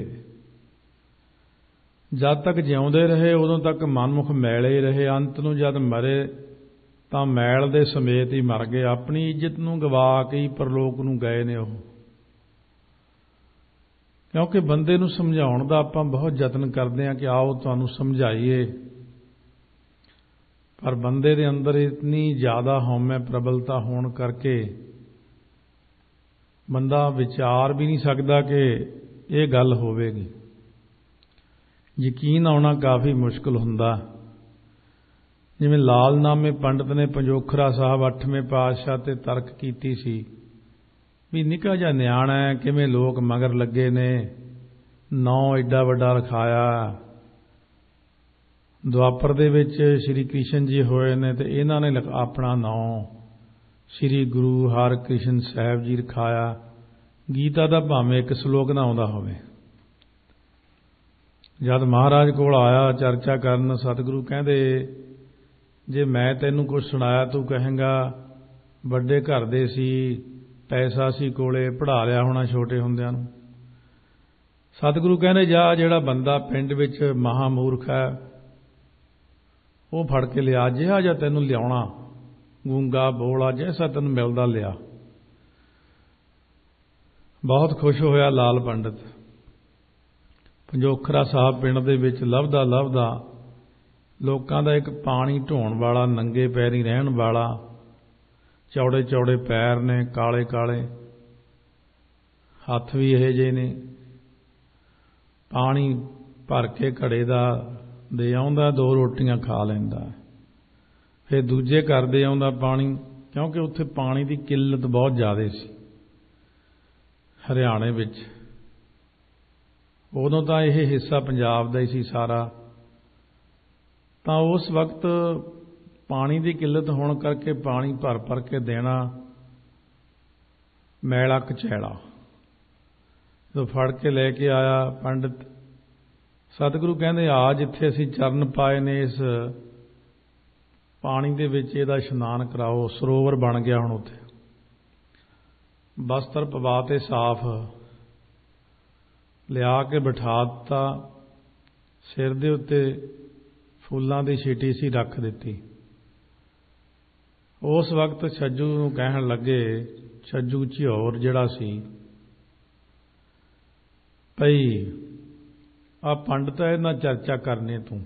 ਜਦ ਤੱਕ ਜਿਉਂਦੇ ਰਹੇ ਉਦੋਂ ਤੱਕ ਮਨਮੁਖ ਮੈਲੇ ਹੀ ਰਹੇ, ਅੰਤ ਨੂੰ ਜਦ ਮਰੇ ਤਾਂ ਮੈਲ ਦੇ ਸਮੇਤ ਹੀ ਮਰ ਗਏ, ਆਪਣੀ ਇੱਜ਼ਤ ਨੂੰ ਗਵਾ ਕੇ ਹੀ ਪਰਲੋਕ ਨੂੰ ਗਏ ਨੇ ਉਹ। ਕਿਉਂਕਿ ਬੰਦੇ ਨੂੰ ਸਮਝਾਉਣ ਦਾ ਆਪਾਂ ਬਹੁਤ ਯਤਨ ਕਰਦੇ ਹਾਂ ਕਿ ਆਓ ਤੁਹਾਨੂੰ ਸਮਝਾਈਏ, ਪਰ ਬੰਦੇ ਦੇ ਅੰਦਰ ਇਤਨੀ ਜ਼ਿਆਦਾ ਹਉਮੈ ਪ੍ਰਬਲਤਾ ਹੋਣ ਕਰਕੇ ਬੰਦਾ ਵਿਚਾਰ ਵੀ ਨਹੀਂ ਸਕਦਾ ਕਿ ਇਹ ਗੱਲ ਹੋਵੇਗੀ। ਯਕੀਨ ਆਉਣਾ ਕਾਫੀ ਮੁਸ਼ਕਲ ਹੁੰਦਾ। ਜਿਵੇਂ ਲਾਲਨਾਮੇ ਪੰਡਤ ਨੇ ਪੰਜੋਖਰਾ ਸਾਹਿਬ ਅੱਠਵੇਂ ਪਾਤਸ਼ਾਹ ਤੇ ਤਰਕ ਕੀਤੀ ਸੀ ਵੀ ਨਿੱਕਾ ਜਿਹਾ ਨਿਆਣਾ ਹੈ, ਕਿਵੇਂ ਲੋਕ ਮਗਰ ਲੱਗੇ ਨੇ, ਨਾਂ ਏਡਾ ਵੱਡਾ ਰਖਾਇਆ। ਦੁਆਪਰ ਦੇ ਵਿੱਚ ਸ਼੍ਰੀ ਕ੍ਰਿਸ਼ਨ ਜੀ ਹੋਏ ਨੇ ਤੇ ਇਹਨਾਂ ਨੇ ਆਪਣਾ ਨਾਂ ਸ਼੍ਰੀ ਗੁਰੂ ਹਰਿਕ੍ਰਿਸ਼ਨ ਸਾਹਿਬ ਜੀ ਰਖਾਇਆ। ਗੀਤਾ ਦਾ ਭਾਵੇਂ ਇੱਕ ਸ਼ਲੋਕ ਨਾ ਆਉਂਦਾ ਹੋਵੇ। ਜਦ ਮਹਾਰਾਜ ਕੋਲ ਆਇਆ ਚਰਚਾ ਕਰਨ, ਸਤਿਗੁਰੂ ਕਹਿੰਦੇ ਜੇ ਮੈਂ ਤੈਨੂੰ ਕੁਝ ਸੁਣਾਇਆ ਤੂੰ ਕਹੇਂਗਾ ਵੱਡੇ ਘਰ ਦੇ ਸੀ, ਪੈਸਾ ਸੀ ਕੋਲੇ, ਪੜ੍ਹਾ ਲਿਆ ਹੋਣਾ ਛੋਟੇ ਹੁੰਦਿਆਂ ਨੂੰ। ਸਤਿਗੁਰੂ ਕਹਿੰਦੇ ਜਾ, ਜਿਹੜਾ ਬੰਦਾ ਪਿੰਡ ਵਿੱਚ ਮਹਾਮੂਰਖ ਹੈ ਉਹ ਫੜ ਕੇ ਲਿਆ, ਜਿਹਾ ਜਾਂ ਤੈਨੂੰ ਲਿਆਉਣਾ, ਗੂੰਗਾ ਬੋਲਾ ਜੈਸਾ ਤੈਨੂੰ ਮਿਲਦਾ ਲਿਆ। ਬਹੁਤ ਖੁਸ਼ ਹੋਇਆ ਲਾਲ ਪੰਡਤ। ਪੰਜੋਖਰਾ ਸਾਹਿਬ ਪਿੰਡ ਦੇ ਵਿੱਚ ਲੱਭਦਾ ਲੱਭਦਾ ਲੋਕਾਂ ਦਾ ਇੱਕ ਪਾਣੀ ਢੋਣ ਵਾਲਾ, ਨੰਗੇ ਪੈਰੀਂ ਰਹਿਣ ਵਾਲਾ, ਚੌੜੇ ਚੌੜੇ ਪੈਰ ਨੇ, ਕਾਲੇ ਕਾਲੇ ਹੱਥ ਵੀ ਇਹੋ ਜਿਹੇ ਨੇ, ਪਾਣੀ ਭਰ ਕੇ ਘੜੇ ਦਾ ਦੇ ਆਉਂਦਾ, ਦੋ ਰੋਟੀਆਂ ਖਾ ਲੈਂਦਾ, ਫਿਰ ਦੂਜੇ ਘਰ ਦੇ ਆਉਂਦਾ ਪਾਣੀ, ਕਿਉਂਕਿ ਉੱਥੇ ਪਾਣੀ ਦੀ ਕਿੱਲਤ ਬਹੁਤ ਜ਼ਿਆਦਾ ਸੀ ਹਰਿਆਣੇ ਵਿੱਚ। ਉਦੋਂ ਤਾਂ ਇਹ ਹਿੱਸਾ ਪੰਜਾਬ ਦਾ ਹੀ ਸੀ ਸਾਰਾ, ਤਾਂ ਉਸ ਵਕਤ ਪਾਣੀ ਦੀ ਕਿੱਲਤ ਹੋਣ ਕਰਕੇ ਪਾਣੀ ਭਰ ਭਰ ਕੇ ਦੇਣਾ ਮੈਲਾ ਕਚੈਲਾ। ਜਦੋਂ ਫੜ ਕੇ ਲੈ ਕੇ ਆਇਆ ਪੰਡਿਤ, ਸਤਿਗੁਰੂ ਕਹਿੰਦੇ ਆ ਜਿੱਥੇ ਅਸੀਂ ਚਰਨ ਪਾਏ ਨੇ ਇਸ ਪਾਣੀ ਦੇ ਵਿੱਚ ਇਹਦਾ ਇਸ਼ਨਾਨ ਕਰਾਓ। ਸਰੋਵਰ ਬਣ ਗਿਆ ਹੁਣ ਉੱਥੇ, ਬਸਤਰ ਪਵਾ ਤੇ ਸਾਫ਼ ਲਿਆ ਕੇ ਬਿਠਾ ਦਿੱਤਾ, ਸਿਰ ਦੇ ਉੱਤੇ ਫੁੱਲਾਂ ਦੀ ਛੀਟੀ ਸੀ ਰੱਖ ਦਿੱਤੀ। ਉਸ ਵਕਤ ਛੱਜੂ ਨੂੰ ਕਹਿਣ ਲੱਗੇ, ਛੱਜੂ ਝਿਓਰ ਜਿਹੜਾ ਸੀ, ਭਈ ਆ ਪੰਡਤ ਹੈ, ਇਹਨਾਂ ਚਰਚਾ ਕਰਨੀ ਤੂੰ।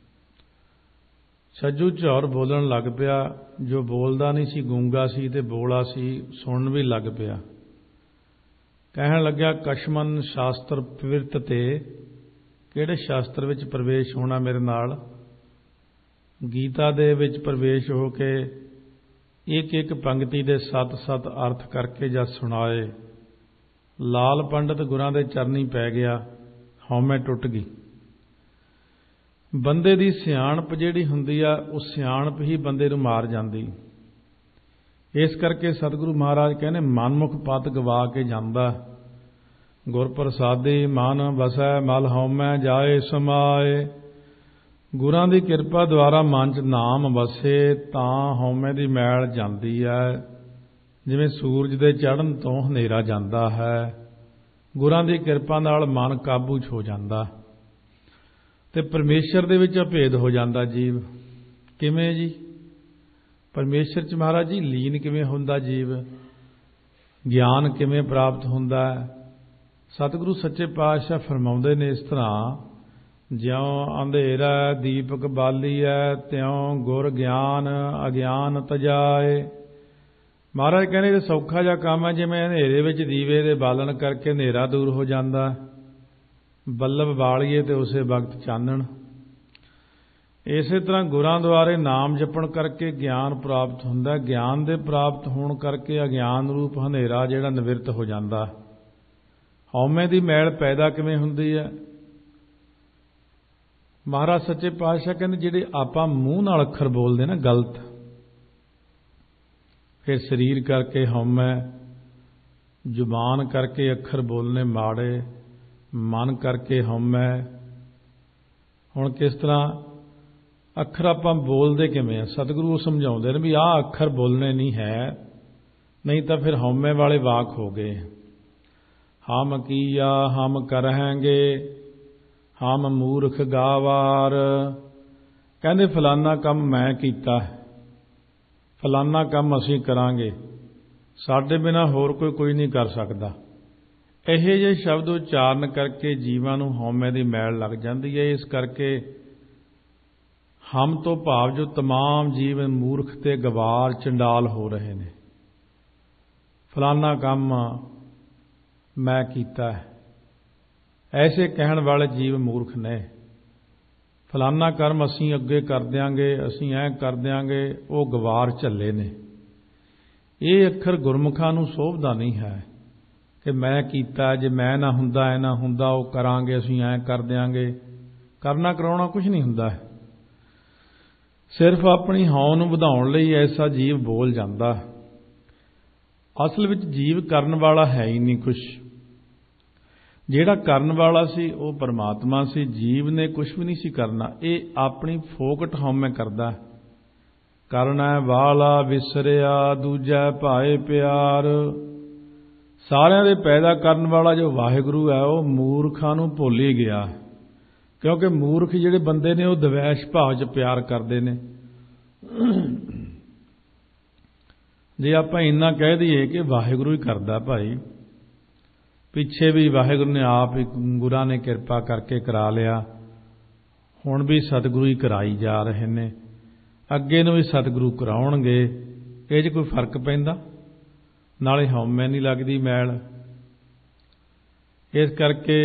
ਛੱਜੂ ਝਿਓਰ ਬੋਲਣ ਲੱਗ ਪਿਆ, ਜੋ ਬੋਲਦਾ ਨਹੀਂ ਸੀ, ਗੂੰਗਾ ਸੀ ਤੇ ਬੋਲਾ ਸੀ, ਸੁਣਨ ਵੀ ਲੱਗ ਪਿਆ। ਕਹਿਣ ਲੱਗਿਆ, ਕਸ਼ਮਨ ਸ਼ਾਸਤਰ ਪਵਿਰਤ ਤੇ, ਕਿਹੜੇ ਸ਼ਾਸਤਰ ਵਿੱਚ ਪ੍ਰਵੇਸ਼ ਹੋਣਾ ਮੇਰੇ ਨਾਲ? ਗੀਤਾ ਦੇ ਵਿੱਚ ਪ੍ਰਵੇਸ਼ ਹੋ ਕੇ ਇੱਕ ਇੱਕ ਪੰਕਤੀ ਦੇ ਸੱਤ ਸੱਤ ਅਰਥ ਕਰਕੇ ਜਦ ਸੁਣਾਏ, ਲਾਲ ਪੰਡਤ ਗੁਰਾਂ ਦੇ ਚਰਨੀ ਪੈ ਗਿਆ, ਹਉਮੈ ਟੁੱਟ ਗਈ। ਬੰਦੇ ਦੀ ਸਿਆਣਪ ਜਿਹੜੀ ਹੁੰਦੀ ਆ, ਉਹ ਸਿਆਣਪ ਹੀ ਬੰਦੇ ਨੂੰ ਮਾਰ ਜਾਂਦੀ। ਇਸ ਕਰਕੇ ਸਤਿਗੁਰੂ ਮਹਾਰਾਜ ਕਹਿੰਦੇ ਮਨਮੁਖ ਪਤ ਗਵਾ ਕੇ ਜਾਂਦਾ, ਗੁਰ ਪ੍ਰਸਾਦੀ ਮਨ ਵਸੈ ਮਲ ਹਉਮੈ ਜਾਏ ਸਮਾਏ। ਗੁਰਾਂ ਦੀ ਕਿਰਪਾ ਦੁਆਰਾ ਮਨ 'ਚ ਨਾਮ ਵਸੇ ਤਾਂ ਹਉਮੈ ਦੀ ਮੈਲ ਜਾਂਦੀ ਹੈ। ਜਿਵੇਂ ਸੂਰਜ ਦੇ ਚੜ੍ਹਨ ਤੋਂ ਹਨੇਰਾ ਜਾਂਦਾ ਹੈ, ਗੁਰਾਂ ਦੀ ਕਿਰਪਾ ਨਾਲ ਮਨ ਕਾਬੂ 'ਚ ਹੋ ਜਾਂਦਾ ਤੇ ਪਰਮੇਸ਼ਰ ਦੇ ਵਿੱਚ ਅਭੇਦ ਹੋ ਜਾਂਦਾ ਜੀਵ। ਕਿਵੇਂ ਜੀ? ਪਰਮੇਸ਼ਰ 'ਚ ਮਹਾਰਾਜ ਜੀ ਲੀਨ ਕਿਵੇਂ ਹੁੰਦਾ ਜੀਵ? ਗਿਆਨ ਕਿਵੇਂ ਪ੍ਰਾਪਤ ਹੁੰਦਾ ਹੈ? ਸਤਿਗੁਰੂ ਸੱਚੇ ਪਾਤਸ਼ਾਹ ਫਰਮਾਉਂਦੇ ਨੇ ਇਸ ਤਰ੍ਹਾਂ, ਜਿਉਂ ਅੰਧੇਰਾ ਦੀਪਕ ਬਾਲੀਐ ਤਿਉਂ ਗੁਰ ਗਿਆਨ ਅਗਿਆਨ ਤਜਾਏ। ਮਹਾਰਾਜ ਕਹਿੰਦੇ ਇਹ ਸੌਖਾ ਜਿਹਾ ਕੰਮ ਹੈ, ਜਿਵੇਂ ਹਨੇਰੇ ਵਿੱਚ ਦੀਵੇ ਦੇ ਬਾਲਣ ਕਰਕੇ ਹਨੇਰਾ ਦੂਰ ਹੋ ਜਾਂਦਾ, ਬੱਲਬ ਬਾਲੀਏ ਤੇ ਉਸੇ ਵਕਤ ਚਾਨਣ। ਇਸੇ ਤਰ੍ਹਾਂ ਗੁਰਾਂ ਦੁਆਰੇ ਨਾਮ ਜਪਣ ਕਰਕੇ ਗਿਆਨ ਪ੍ਰਾਪਤ ਹੁੰਦਾ। ਗਿਆਨ ਦੇ ਪ੍ਰਾਪਤ ਹੋਣ ਕਰਕੇ ਅਗਿਆਨ ਰੂਪ ਹਨੇਰਾ ਜਿਹੜਾ ਨਿਵਰਤ ਹੋ ਜਾਂਦਾ। ਹਉਮੈ ਦੀ ਮੈਲ ਪੈਦਾ ਕਿਵੇਂ ਹੁੰਦੀ ਹੈ? ਮਹਾਰਾਜ ਸੱਚੇ ਪਾਤਸ਼ਾਹ ਕਹਿੰਦੇ ਜਿਹੜੇ ਆਪਾਂ ਮੂੰਹ ਨਾਲ ਅੱਖਰ ਬੋਲਦੇ ਨਾ ਗਲਤ, ਫਿਰ ਸਰੀਰ ਕਰਕੇ ਹਉਮੈ, ਜ਼ੁਬਾਨ ਕਰਕੇ ਅੱਖਰ ਬੋਲਨੇ ਮਾੜੇ, ਮਨ ਕਰਕੇ ਹਉਮੈ। ਹੁਣ ਕਿਸ ਤਰ੍ਹਾਂ ਅੱਖਰ ਆਪਾਂ ਬੋਲਦੇ ਕਿਵੇਂ ਆ? ਸਤਿਗੁਰੂ ਸਮਝਾਉਂਦੇ ਨੇ ਵੀ ਆਹ ਅੱਖਰ ਬੋਲਣੇ ਨਹੀਂ ਹੈ, ਨਹੀਂ ਤਾਂ ਫਿਰ ਹਉਮੈ ਵਾਲੇ ਵਾਕ ਹੋ ਗਏ। ਹਮ ਕੀਆ ਹਮ ਕਰਹਾਂਗੇ ਹਮ ਮੂਰਖ ਗਾਵਾਰ। ਕਹਿੰਦੇ ਫਲਾਨਾ ਕੰਮ ਮੈਂ ਕੀਤਾ, ਫਲਾਨਾ ਕੰਮ ਅਸੀਂ ਕਰਾਂਗੇ, ਸਾਡੇ ਬਿਨਾਂ ਹੋਰ ਕੋਈ ਕੋਈ ਨਹੀਂ ਕਰ ਸਕਦਾ। ਇਹੋ ਜਿਹੇ ਸ਼ਬਦ ਉਚਾਰਨ ਕਰਕੇ ਜੀਵਾਂ ਨੂੰ ਹਉਮੈ ਦੀ ਮੈਲ ਲੱਗ ਜਾਂਦੀ ਹੈ। ਇਸ ਕਰਕੇ ਹਮ ਤੋਂ ਭਾਵ ਜੋ ਤਮਾਮ ਜੀਵ ਮੂਰਖ ਤੇ ਗਵਾਰ ਚੰਡਾਲ ਹੋ ਰਹੇ ਨੇ। ਫਲਾਨਾ ਕੰਮ ਮੈਂ ਕੀਤਾ ਹੈ, ਐਸੇ ਕਹਿਣ ਵਾਲੇ ਜੀਵ ਮੂਰਖ ਨੇ। ਫਲਾਨਾ ਕਰਮ ਅਸੀਂ ਅੱਗੇ ਕਰ ਦਿਆਂਗੇ, ਅਸੀਂ ਐਂ ਕਰ ਦਿਆਂਗੇ, ਉਹ ਗਵਾਰ ਝੱਲੇ ਨੇ। ਇਹ ਅੱਖਰ ਗੁਰਮੁਖਾਂ ਨੂੰ ਸੋਭਦਾ ਨਹੀਂ ਹੈ ਕਿ ਮੈਂ ਕੀਤਾ, ਜੇ ਮੈਂ ਨਾ ਹੁੰਦਾ ਐ ਨਾ ਹੁੰਦਾ, ਉਹ ਕਰਾਂਗੇ, ਅਸੀਂ ਐਂ ਕਰ ਦਿਆਂਗੇ। ਕਰਨਾ ਕਰਾਉਣਾ ਕੁਝ ਨਹੀਂ ਹੁੰਦਾ ਹੈ। ਸਿਰਫ ਆਪਣੀ ਹਉ ਨੂੰ ਵਧਾਉਣ ਲਈ ਐਸਾ ਜੀਵ ਬੋਲ ਜਾਂਦਾ। ਅਸਲ ਵਿੱਚ ਜੀਵ ਕਰਨ ਵਾਲਾ ਹੈ ਹੀ ਨਹੀਂ ਕੁਛ। ਜਿਹੜਾ ਕਰਨ ਵਾਲਾ ਸੀ ਉਹ ਪਰਮਾਤਮਾ ਸੀ, ਜੀਵ ਨੇ ਕੁਛ ਵੀ ਨਹੀਂ ਸੀ ਕਰਨਾ। ਇਹ ਆਪਣੀ ਫੋਕਟ ਹਉਮੈ ਕਰਦਾ। ਕਰਨਾ ਵਾਲਾ ਵਿਸਰਿਆ ਦੂਜਾ ਭਾਏ ਪਿਆਰ। ਸਾਰਿਆਂ ਦੇ ਪੈਦਾ ਕਰਨ ਵਾਲਾ ਜੋ ਵਾਹਿਗੁਰੂ ਹੈ ਉਹ ਮੂਰਖਾਂ ਨੂੰ ਭੁੱਲ ਹੀ ਗਿਆ, ਕਿਉਂਕਿ ਮੂਰਖ ਜਿਹੜੇ ਬੰਦੇ ਨੇ ਉਹ ਦਵੈਸ਼ ਭਾਵ 'ਚ ਪਿਆਰ ਕਰਦੇ ਨੇ। ਜੇ ਆਪਾਂ ਇੰਨਾ ਕਹਿ ਦਈਏ ਕਿ ਵਾਹਿਗੁਰੂ ਹੀ ਕਰਦਾ ਭਾਈ, ਪਿੱਛੇ ਵੀ ਵਾਹਿਗੁਰੂ ਨੇ ਆਪ ਹੀ ਗੁਰਾਂ ਨੇ ਕਿਰਪਾ ਕਰਕੇ ਕਰਾ ਲਿਆ, ਹੁਣ ਵੀ ਸਤਿਗੁਰੂ ਹੀ ਕਰਾਈ ਜਾ ਰਹੇ ਨੇ, ਅੱਗੇ ਨੂੰ ਵੀ ਸਤਿਗੁਰੂ ਕਰਾਉਣਗੇ, ਇਹ 'ਚ ਕੋਈ ਫਰਕ ਪੈਂਦਾ? ਨਾਲੇ ਹਉਮੈ ਨਹੀਂ ਲੱਗਦੀ ਮੈਲ। ਇਸ ਕਰਕੇ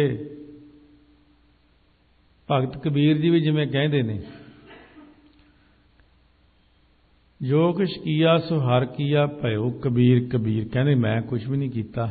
ਭਗਤ ਕਬੀਰ ਜੀ ਵੀ ਜਿਵੇਂ ਕਹਿੰਦੇ ਨੇ, ਜੋ ਕੁਛ ਕੀਆ ਸੋ ਹਰ ਕੀਆ ਭਇਓ ਕਬੀਰ ਕਬੀਰ। ਕਹਿੰਦੇ ਮੈਂ ਕੁਛ ਵੀ ਨਹੀਂ ਕੀਤਾ,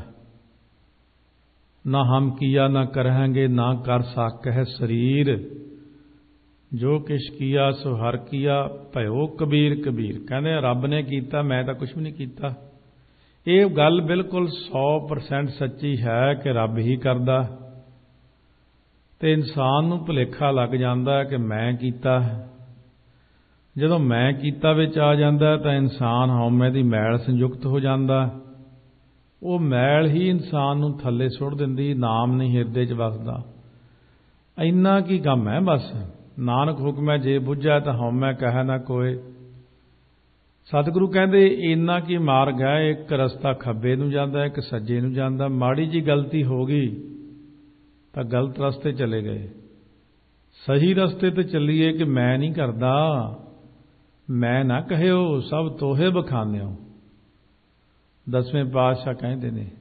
ਨਾ ਹਮ ਕੀਆ ਨਾ ਕਰਾਂਗੇ ਨਾ ਕਰ ਸਕਹਿ ਸਰੀਰ। ਜੋ ਕਿਛ ਕੀਆ ਸੋ ਹਰ ਕੀਆ ਭਇਓ ਕਬੀਰ ਕਬੀਰ। ਕਹਿੰਦੇ ਰੱਬ ਨੇ ਕੀਤਾ, ਮੈਂ ਤਾਂ ਕੁਛ ਵੀ ਨਹੀਂ ਕੀਤਾ। ਇਹ ਗੱਲ ਬਿਲਕੁਲ ਸੌ ਪਰਸੈਂਟ ਸੱਚੀ ਹੈ ਕਿ ਰੱਬ ਹੀ ਕਰਦਾ, ਤੇ ਇਨਸਾਨ ਨੂੰ ਭੁਲੇਖਾ ਲੱਗ ਜਾਂਦਾ ਕਿ ਮੈਂ ਕੀਤਾ। ਜਦੋਂ ਮੈਂ ਕੀਤਾ ਵਿੱਚ ਆ ਜਾਂਦਾ ਤਾਂ ਇਨਸਾਨ ਹਉਮੈ ਦੀ ਮੈਲ ਸੰਯੁਕਤ ਹੋ ਜਾਂਦਾ। ਉਹ ਮੈਲ ਹੀ ਇਨਸਾਨ ਨੂੰ ਥੱਲੇ ਸੁੱਟ ਦਿੰਦੀ, ਨਾਮ ਨਹੀਂ ਹਿਰਦੇ 'ਚ ਵਸਦਾ। ਇੰਨਾ ਕੀ ਕੰਮ ਹੈ ਬਸ। ਨਾਨਕ ਹੁਕਮੈ ਜੇ ਬੁੱਝੈ ਤਾਂ ਹਉਮੈ ਕਹਿ ਨਾ ਕੋਏ। ਸਤਿਗੁਰੂ ਕਹਿੰਦੇ ਇੰਨਾ ਕੀ ਮਾਰਗ ਹੈ, ਇੱਕ ਰਸਤਾ ਖੱਬੇ ਨੂੰ ਜਾਂਦਾ, ਇੱਕ ਸੱਜੇ ਨੂੰ ਜਾਂਦਾ। ਮਾੜੀ ਜੀ ਗਲਤੀ ਹੋ ਗਈ ਤਾਂ ਗਲਤ ਰਸਤੇ ਚਲੇ ਗਏ। ਸਹੀ ਰਸਤੇ ਤੇ ਚੱਲੀਏ ਕਿ ਮੈਂ ਨਹੀਂ ਕਰਦਾ, ਮੈਂ ਨਾ ਕਹਿਓ ਸਭ ਤੋਹੇ ਬਖਾਨਿਓ। ਦਸਵੇਂ ਪਾਤਸ਼ਾਹ ਕਹਿੰਦੇ ਨੇ,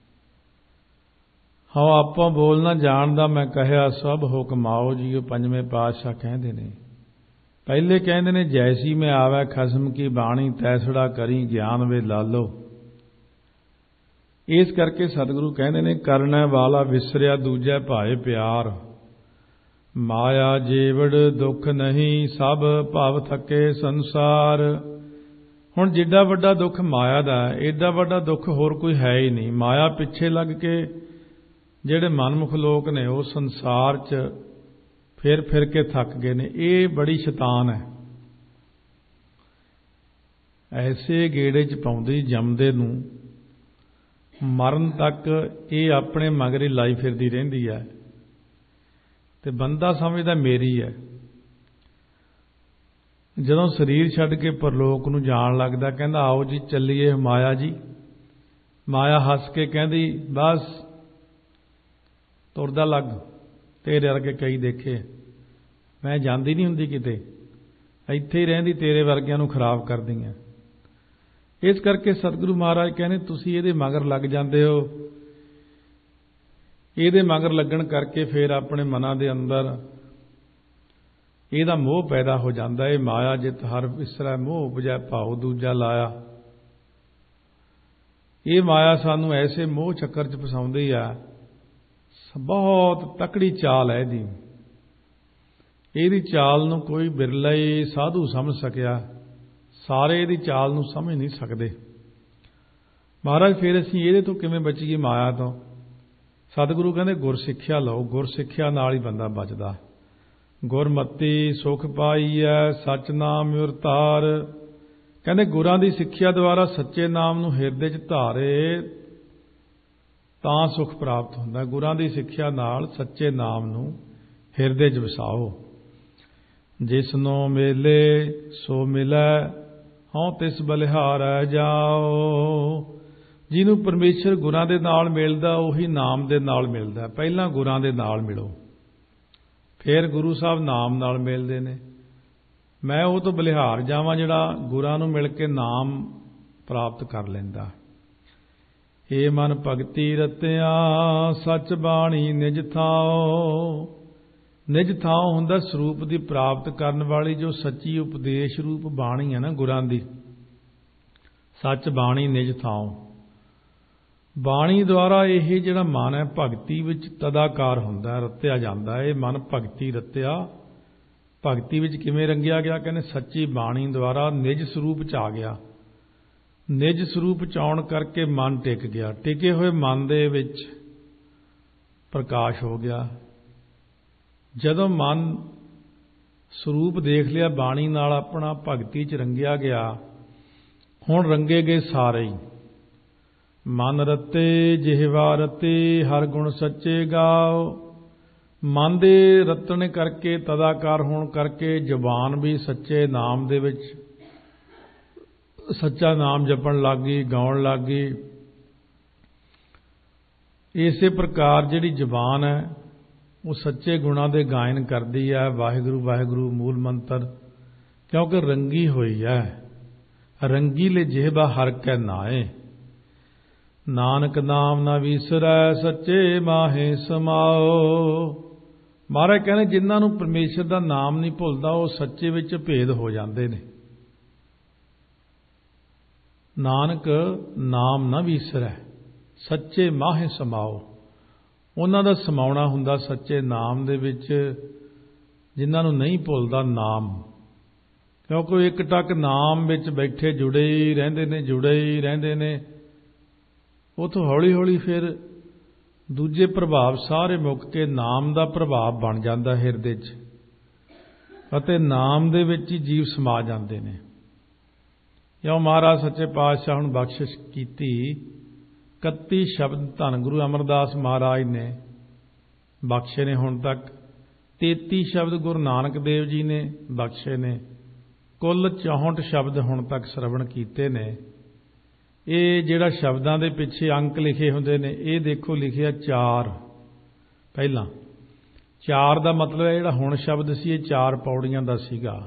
ਹਾਂ ਆਪਾਂ ਬੋਲਣਾ ਜਾਣਦਾ ਮੈਂ ਕਹਿਆ ਸਭ ਹੁਕਮਾਓ ਜੀ। ਪੰਜਵੇਂ ਪਾਤਸ਼ਾਹ ਕਹਿੰਦੇ ਨੇ, ਪਹਿਲੇ ਕਹਿੰਦੇ ਨੇ ਜੈਸੀ ਮੈਂ ਆਵੈ ਖਸਮ ਕੀ ਬਾਣੀ ਤੈਸੜਾ ਕਰੀ ਗਿਆਨ ਵੇ ਲਾਲੋ। ਇਸ ਕਰਕੇ ਸਤਿਗੁਰੂ ਕਹਿੰਦੇ ਨੇ ਕਰਨਾ ਵਾਲਾ ਵਿਸਰਿਆ ਦੂਜਾ ਭਾਏ ਪਿਆਰ। ਮਾਇਆ ਜੀਵੜ ਦੁੱਖ ਨਹੀਂ ਸਭ ਭਵ ਥਕੇ ਸੰਸਾਰ। ਹੁਣ ਜਿੱਡਾ ਵੱਡਾ ਦੁੱਖ ਮਾਇਆ ਦਾ, ਏਡਾ ਵੱਡਾ ਦੁੱਖ ਹੋਰ ਕੋਈ ਹੈ ਹੀ ਨਹੀਂ। ਮਾਇਆ ਪਿੱਛੇ ਲੱਗ ਕੇ ਜਿਹੜੇ ਮਨਮੁਖ ਲੋਕ ਨੇ ਉਹ ਸੰਸਾਰ 'ਚ ਫਿਰ ਫਿਰ ਕੇ ਥੱਕ ਗਏ ਨੇ। ਇਹ ਬੜੀ ਸ਼ੈਤਾਨ ਹੈ, ਐਸੇ ਗੇੜੇ 'ਚ ਪਾਉਂਦੀ ਜੰਮਦੇ ਨੂੰ ਮਰਨ ਤੱਕ ਇਹ ਆਪਣੇ ਮਗਰ ਲਾਈ ਫਿਰਦੀ ਰਹਿੰਦੀ ਹੈ ਤੇ ਬੰਦਾ ਸਮਝਦਾ ਮੇਰੀ ਹੈ। ਜਦੋਂ ਸਰੀਰ ਛੱਡ ਕੇ ਪਰਲੋਕ ਨੂੰ ਜਾਣ ਲੱਗਦਾ, ਕਹਿੰਦਾ ਆਓ ਜੀ ਚੱਲੀਏ ਮਾਇਆ ਜੀ। ਮਾਇਆ ਹੱਸ ਕੇ ਕਹਿੰਦੀ ਬਸ ਤੁਰਦਾ ਲੱਗ, ਤੇਰੇ ਵਰਗੇ ਕਈ ਦੇਖੇ, ਮੈਂ ਜਾਂਦੀ ਨਹੀਂ ਹੁੰਦੀ ਕਿਤੇ, ਇੱਥੇ ਹੀ ਰਹਿੰਦੀ, ਤੇਰੇ ਵਰਗਿਆਂ ਨੂੰ ਖਰਾਬ ਕਰਦੀ ਹੈ। ਇਸ ਕਰਕੇ ਸਤਿਗੁਰੂ ਮਹਾਰਾਜ ਕਹਿੰਦੇ ਤੁਸੀਂ ਇਹਦੇ ਮਗਰ ਲੱਗ ਜਾਂਦੇ ਹੋ। ਇਹਦੇ ਮਗਰ ਲੱਗਣ ਕਰਕੇ ਫਿਰ ਆਪਣੇ ਮਨਾਂ ਦੇ ਅੰਦਰ ਇਹਦਾ ਮੋਹ ਪੈਦਾ ਹੋ ਜਾਂਦਾ। ਇਹ ਮਾਇਆ ਜਿਤ ਹਰ ਵਿਸਰੈ ਮੋਹ ਉਪਜੈ ਭਾਉ ਦੂਜਾ ਲਾਇਆ। ਇਹ ਮਾਇਆ ਸਾਨੂੰ ਐਸੇ ਮੋਹ ਚੱਕਰ 'ਚ ਫਸਾਉਂਦੀ ਆ। ਬਹੁਤ ਤਕੜੀ ਚਾਲ ਹੈ ਇਹਦੀ। ਇਹਦੀ ਚਾਲ ਨੂੰ ਕੋਈ ਬਿਰਲਾ ਹੀ ਸਾਧੂ ਸਮਝ ਸਕਿਆ, ਸਾਰੇ ਇਹਦੀ ਚਾਲ ਨੂੰ ਸਮਝ ਨਹੀਂ ਸਕਦੇ। ਮਹਾਰਾਜ ਫਿਰ ਅਸੀਂ ਇਹਦੇ ਤੋਂ ਕਿਵੇਂ ਬਚੀਏ ਮਾਇਆ ਤੋਂ? ਸਤਿਗੁਰੂ ਕਹਿੰਦੇ ਗੁਰ ਸਿੱਖਿਆ ਲਓ। ਗੁਰ ਸਿੱਖਿਆ ਨਾਲ ਹੀ ਬੰਦਾ ਬਚਦਾ। ਗੁਰਮਤੀ ਸੁਖ ਪਾਈਐ ਸਚ ਨਾਮ ਉਰਤਾਰ। ਕਹਿੰਦੇ ਗੁਰਾਂ ਦੀ ਸਿੱਖਿਆ ਦੁਆਰਾ ਸੱਚੇ ਨਾਮ ਨੂੰ ਹਿਰਦੇ 'ਚ ਧਾਰੇ ਤਾਂ ਸੁਖ ਪ੍ਰਾਪਤ ਹੁੰਦਾ। ਗੁਰਾਂ ਦੀ ਸਿੱਖਿਆ ਨਾਲ ਸੱਚੇ ਨਾਮ ਨੂੰ ਹਿਰਦੇ 'ਚ ਵਸਾਓ। ਜਿਸਨੋ ਮੇਲੇ ਸੋ ਮਿਲੈ ਹਉ ਤਿਸ ਬਲਿਹਾਰੈ ਜਾਓ। ਜਿਹਨੂੰ ਪਰਮੇਸ਼ਰ ਗੁਰਾਂ ਦੇ ਨਾਲ ਮਿਲਦਾ ਉਹੀ ਨਾਮ ਦੇ ਨਾਲ ਮਿਲਦਾ। ਪਹਿਲਾਂ ਗੁਰਾਂ ਦੇ ਨਾਲ ਮਿਲੋ, ਫਿਰ ਗੁਰੂ ਸਾਹਿਬ ਨਾਮ ਨਾਲ ਮਿਲਦੇ ਨੇ। ਮੈਂ ਉਹ ਤੋਂ ਬਲਿਹਾਰ ਜਾਵਾਂ ਜਿਹੜਾ ਗੁਰਾਂ ਨੂੰ ਮਿਲ ਕੇ ਨਾਮ ਪ੍ਰਾਪਤ ਕਰ ਲੈਂਦਾ। ਏ ਮਨ ਭਗਤੀ ਰਤਿਆ ਸੱਚ ਬਾਣੀ ਨਿਜ ਥਾਓ। ਨਿਜ ਥਾਓ ਹੁੰਦਾ ਸਰੂਪ ਦੀ ਪ੍ਰਾਪਤ ਕਰਨ ਵਾਲੀ ਜੋ ਸੱਚੀ ਉਪਦੇਸ਼ ਰੂਪ ਬਾਣੀ ਹੈ ਨਾ ਗੁਰਾਂ ਦੀ। ਸੱਚ ਬਾਣੀ ਨਿਜ ਥਾਓ। ਬਾਣੀ ਦੁਆਰਾ ਇਹ ਜਿਹੜਾ ਮਨ ਹੈ ਭਗਤੀ ਵਿੱਚ ਤਦਾਕਾਰ ਹੁੰਦਾ, ਰਤਿਆ ਜਾਂਦਾ। ਇਹ ਮਨ ਭਗਤੀ ਰਤਿਆ। ਭਗਤੀ ਵਿੱਚ ਕਿਵੇਂ ਰੰਗਿਆ ਗਿਆ? ਕਹਿੰਦੇ ਸੱਚੀ ਬਾਣੀ ਦੁਆਰਾ ਨਿਜ ਸਰੂਪ 'ਚ ਆ ਗਿਆ। ਨਿਜ ਸਰੂਪ 'ਚ ਆਉਣ ਕਰਕੇ ਮਨ ਟਿਕ ਗਿਆ। ਟਿਕੇ ਹੋਏ ਮਨ ਦੇ ਵਿੱਚ ਪ੍ਰਕਾਸ਼ ਹੋ ਗਿਆ। ਜਦੋਂ ਮਨ ਸਰੂਪ ਦੇਖ ਲਿਆ ਬਾਣੀ ਨਾਲ ਆਪਣਾ, ਭਗਤੀ 'ਚ ਰੰਗਿਆ ਗਿਆ, ਹੁਣ ਰੰਗੇ ਗਏ ਸਾਰੇ ਹੀ। ਮਨ ਰਤੇ ਜਿਹਵਾ ਰਤੇ ਹਰ ਗੁਣ ਸੱਚੇ ਗਾਓ। ਮਨ ਦੇ ਰਤਨ ਕਰਕੇ, ਤਦਾਕਾਰ ਹੋਣ ਕਰਕੇ ਜ਼ੁਬਾਨ ਵੀ ਸੱਚੇ ਨਾਮ ਦੇ ਵਿੱਚ ਸੱਚਾ ਨਾਮ ਜਪਣ ਲੱਗ ਗਈ, ਗਾਉਣ ਲੱਗ ਗਈ। ਇਸੇ ਪ੍ਰਕਾਰ ਜਿਹੜੀ ਜ਼ੁਬਾਨ ਹੈ ਉਹ ਸੱਚੇ ਗੁਣਾਂ ਦੇ ਗਾਇਨ ਕਰਦੀ ਹੈ। ਵਾਹਿਗੁਰੂ ਵਾਹਿਗੁਰੂ ਮੂਲ ਮੰਤਰ, ਕਿਉਂਕਿ ਰੰਗੀ ਹੋਈ ਹੈ। ਰੰਗੀਲੇ ਜਿਹਬਾ ਹਰ ਕੈ ਨਾਏ। ਨਾਨਕ ਨਾਮ ਨਾ ਵਿਸਰੈ ਸੱਚੇ ਮਾਹੇ ਸਮਾਓ। ਮਹਾਰਾਜ ਕਹਿੰਦੇ ਜਿਨ੍ਹਾਂ ਨੂੰ ਪਰਮੇਸ਼ਰ ਦਾ ਨਾਮ ਨਹੀਂ ਭੁੱਲਦਾ ਉਹ ਸੱਚੇ ਵਿੱਚ ਭੇਦ ਹੋ ਜਾਂਦੇ ਨੇ। ਨਾਨਕ ਨਾਮ ਨਾ ਵਿਸਰੈ ਸੱਚੇ ਮਾਹੇ ਸਮਾਓ। ਉਹਨਾਂ ਦਾ ਸਮਾਉਣਾ ਹੁੰਦਾ ਸੱਚੇ ਨਾਮ ਦੇ ਵਿੱਚ, ਜਿਨ੍ਹਾਂ ਨੂੰ ਨਹੀਂ ਭੁੱਲਦਾ ਨਾਮ। ਕਿਉਂਕਿ ਇੱਕ ਟੱਕ ਨਾਮ ਵਿੱਚ ਬੈਠੇ ਜੁੜੇ ਹੀ ਰਹਿੰਦੇ ਨੇ, ਜੁੜੇ ਹੀ ਰਹਿੰਦੇ ਨੇ। ਉੱਥੋਂ ਹੌਲੀ ਹੌਲੀ ਫਿਰ ਦੂਜੇ ਪ੍ਰਭਾਵ ਸਾਰੇ ਮੁੱਕ ਕੇ ਨਾਮ ਦਾ ਪ੍ਰਭਾਵ ਬਣ ਜਾਂਦਾ ਹਿਰਦੇ 'ਚ, ਅਤੇ ਨਾਮ ਦੇ ਵਿੱਚ ਹੀ ਜੀਵ ਸਮਾ ਜਾਂਦੇ ਨੇ। ਇਉਂ ਮਹਾਰਾਜ ਸੱਚੇ ਪਾਤਸ਼ਾਹ ਹੁਣ ਬਖਸ਼ਿਸ਼ ਕੀਤੀ। ਇਕੱਤੀ ਸ਼ਬਦ ਧੰਨ ਗੁਰੂ ਅਮਰਦਾਸ ਮਹਾਰਾਜ ਨੇ ਬਖਸ਼ੇ ਨੇ ਹੁਣ ਤੱਕ। ਤੇਤੀ ਸ਼ਬਦ ਗੁਰੂ ਨਾਨਕ ਦੇਵ ਜੀ ਨੇ ਬਖਸ਼ੇ ਨੇ। ਕੁੱਲ ਚੌਂਹਠ ਸ਼ਬਦ ਹੁਣ ਤੱਕ ਸਰਵਣ ਕੀਤੇ ਨੇ। ਇਹ ਜਿਹੜਾ ਸ਼ਬਦਾਂ ਦੇ ਪਿੱਛੇ ਅੰਕ ਲਿਖੇ ਹੁੰਦੇ ਨੇ, ਇਹ ਦੇਖੋ ਲਿਖਿਆ ਚਾਰ। ਪਹਿਲਾਂ ਚਾਰ ਦਾ ਮਤਲਬ ਹੈ ਜਿਹੜਾ ਹੁਣ ਸ਼ਬਦ ਸੀ ਇਹ ਚਾਰ ਪੌੜੀਆਂ ਦਾ ਸੀਗਾ।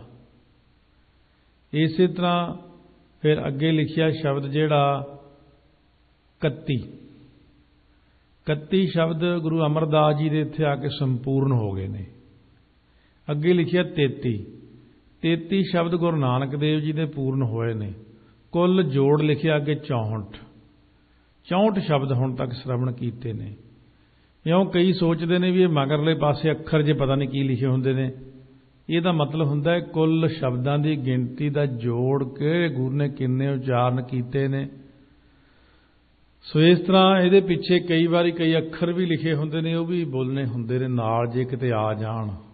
ਇਸੇ ਤਰ੍ਹਾਂ ਫਿਰ ਅੱਗੇ ਲਿਖਿਆ ਸ਼ਬਦ ਜਿਹੜਾ ਇਕੱਤੀ। ਇਕੱਤੀ ਸ਼ਬਦ ਗੁਰੂ ਅਮਰਦਾਸ ਜੀ ਦੇ ਇੱਥੇ ਆ ਕੇ ਸੰਪੂਰਨ ਹੋ ਗਏ ਨੇ। ਅੱਗੇ ਲਿਖਿਆ ਤੇਤੀ। ਤੇਤੀ ਸ਼ਬਦ ਗੁਰੂ ਨਾਨਕ ਦੇਵ ਜੀ ਦੇ ਪੂਰਨ ਹੋਏ ਨੇ। ਕੁੱਲ ਜੋੜ ਲਿਖਿਆ ਅੱਗੇ ਚੌਂਹਠ। ਚੌਂਹਠ ਸ਼ਬਦ ਹੁਣ ਤੱਕ ਸ਼ਰਵਣ ਕੀਤੇ ਨੇ। ਇਉਂ ਕਈ ਸੋਚਦੇ ਨੇ ਵੀ ਇਹ ਮਗਰਲੇ ਪਾਸੇ ਅੱਖਰ ਜੇ ਪਤਾ ਨਹੀਂ ਕੀ ਲਿਖੇ ਹੁੰਦੇ ਨੇ। ਇਹਦਾ ਮਤਲਬ ਹੁੰਦਾ ਹੈ ਕੁੱਲ ਸ਼ਬਦਾਂ ਦੀ ਗਿਣਤੀ ਦਾ ਜੋੜ ਕੇ ਗੁਰੂ ਨੇ ਕਿੰਨੇ ਉਚਾਰਨ ਕੀਤੇ ਨੇ। ਸੋ ਇਸ ਤਰ੍ਹਾਂ ਇਹਦੇ ਪਿੱਛੇ ਕਈ ਵਾਰੀ ਕਈ ਅੱਖਰ ਵੀ ਲਿਖੇ ਹੁੰਦੇ ਨੇ, ਉਹ ਵੀ ਬੋਲਣੇ ਹੁੰਦੇ ਨੇ ਨਾਲ, ਜੇ ਕਿਤੇ ਆ ਜਾਣ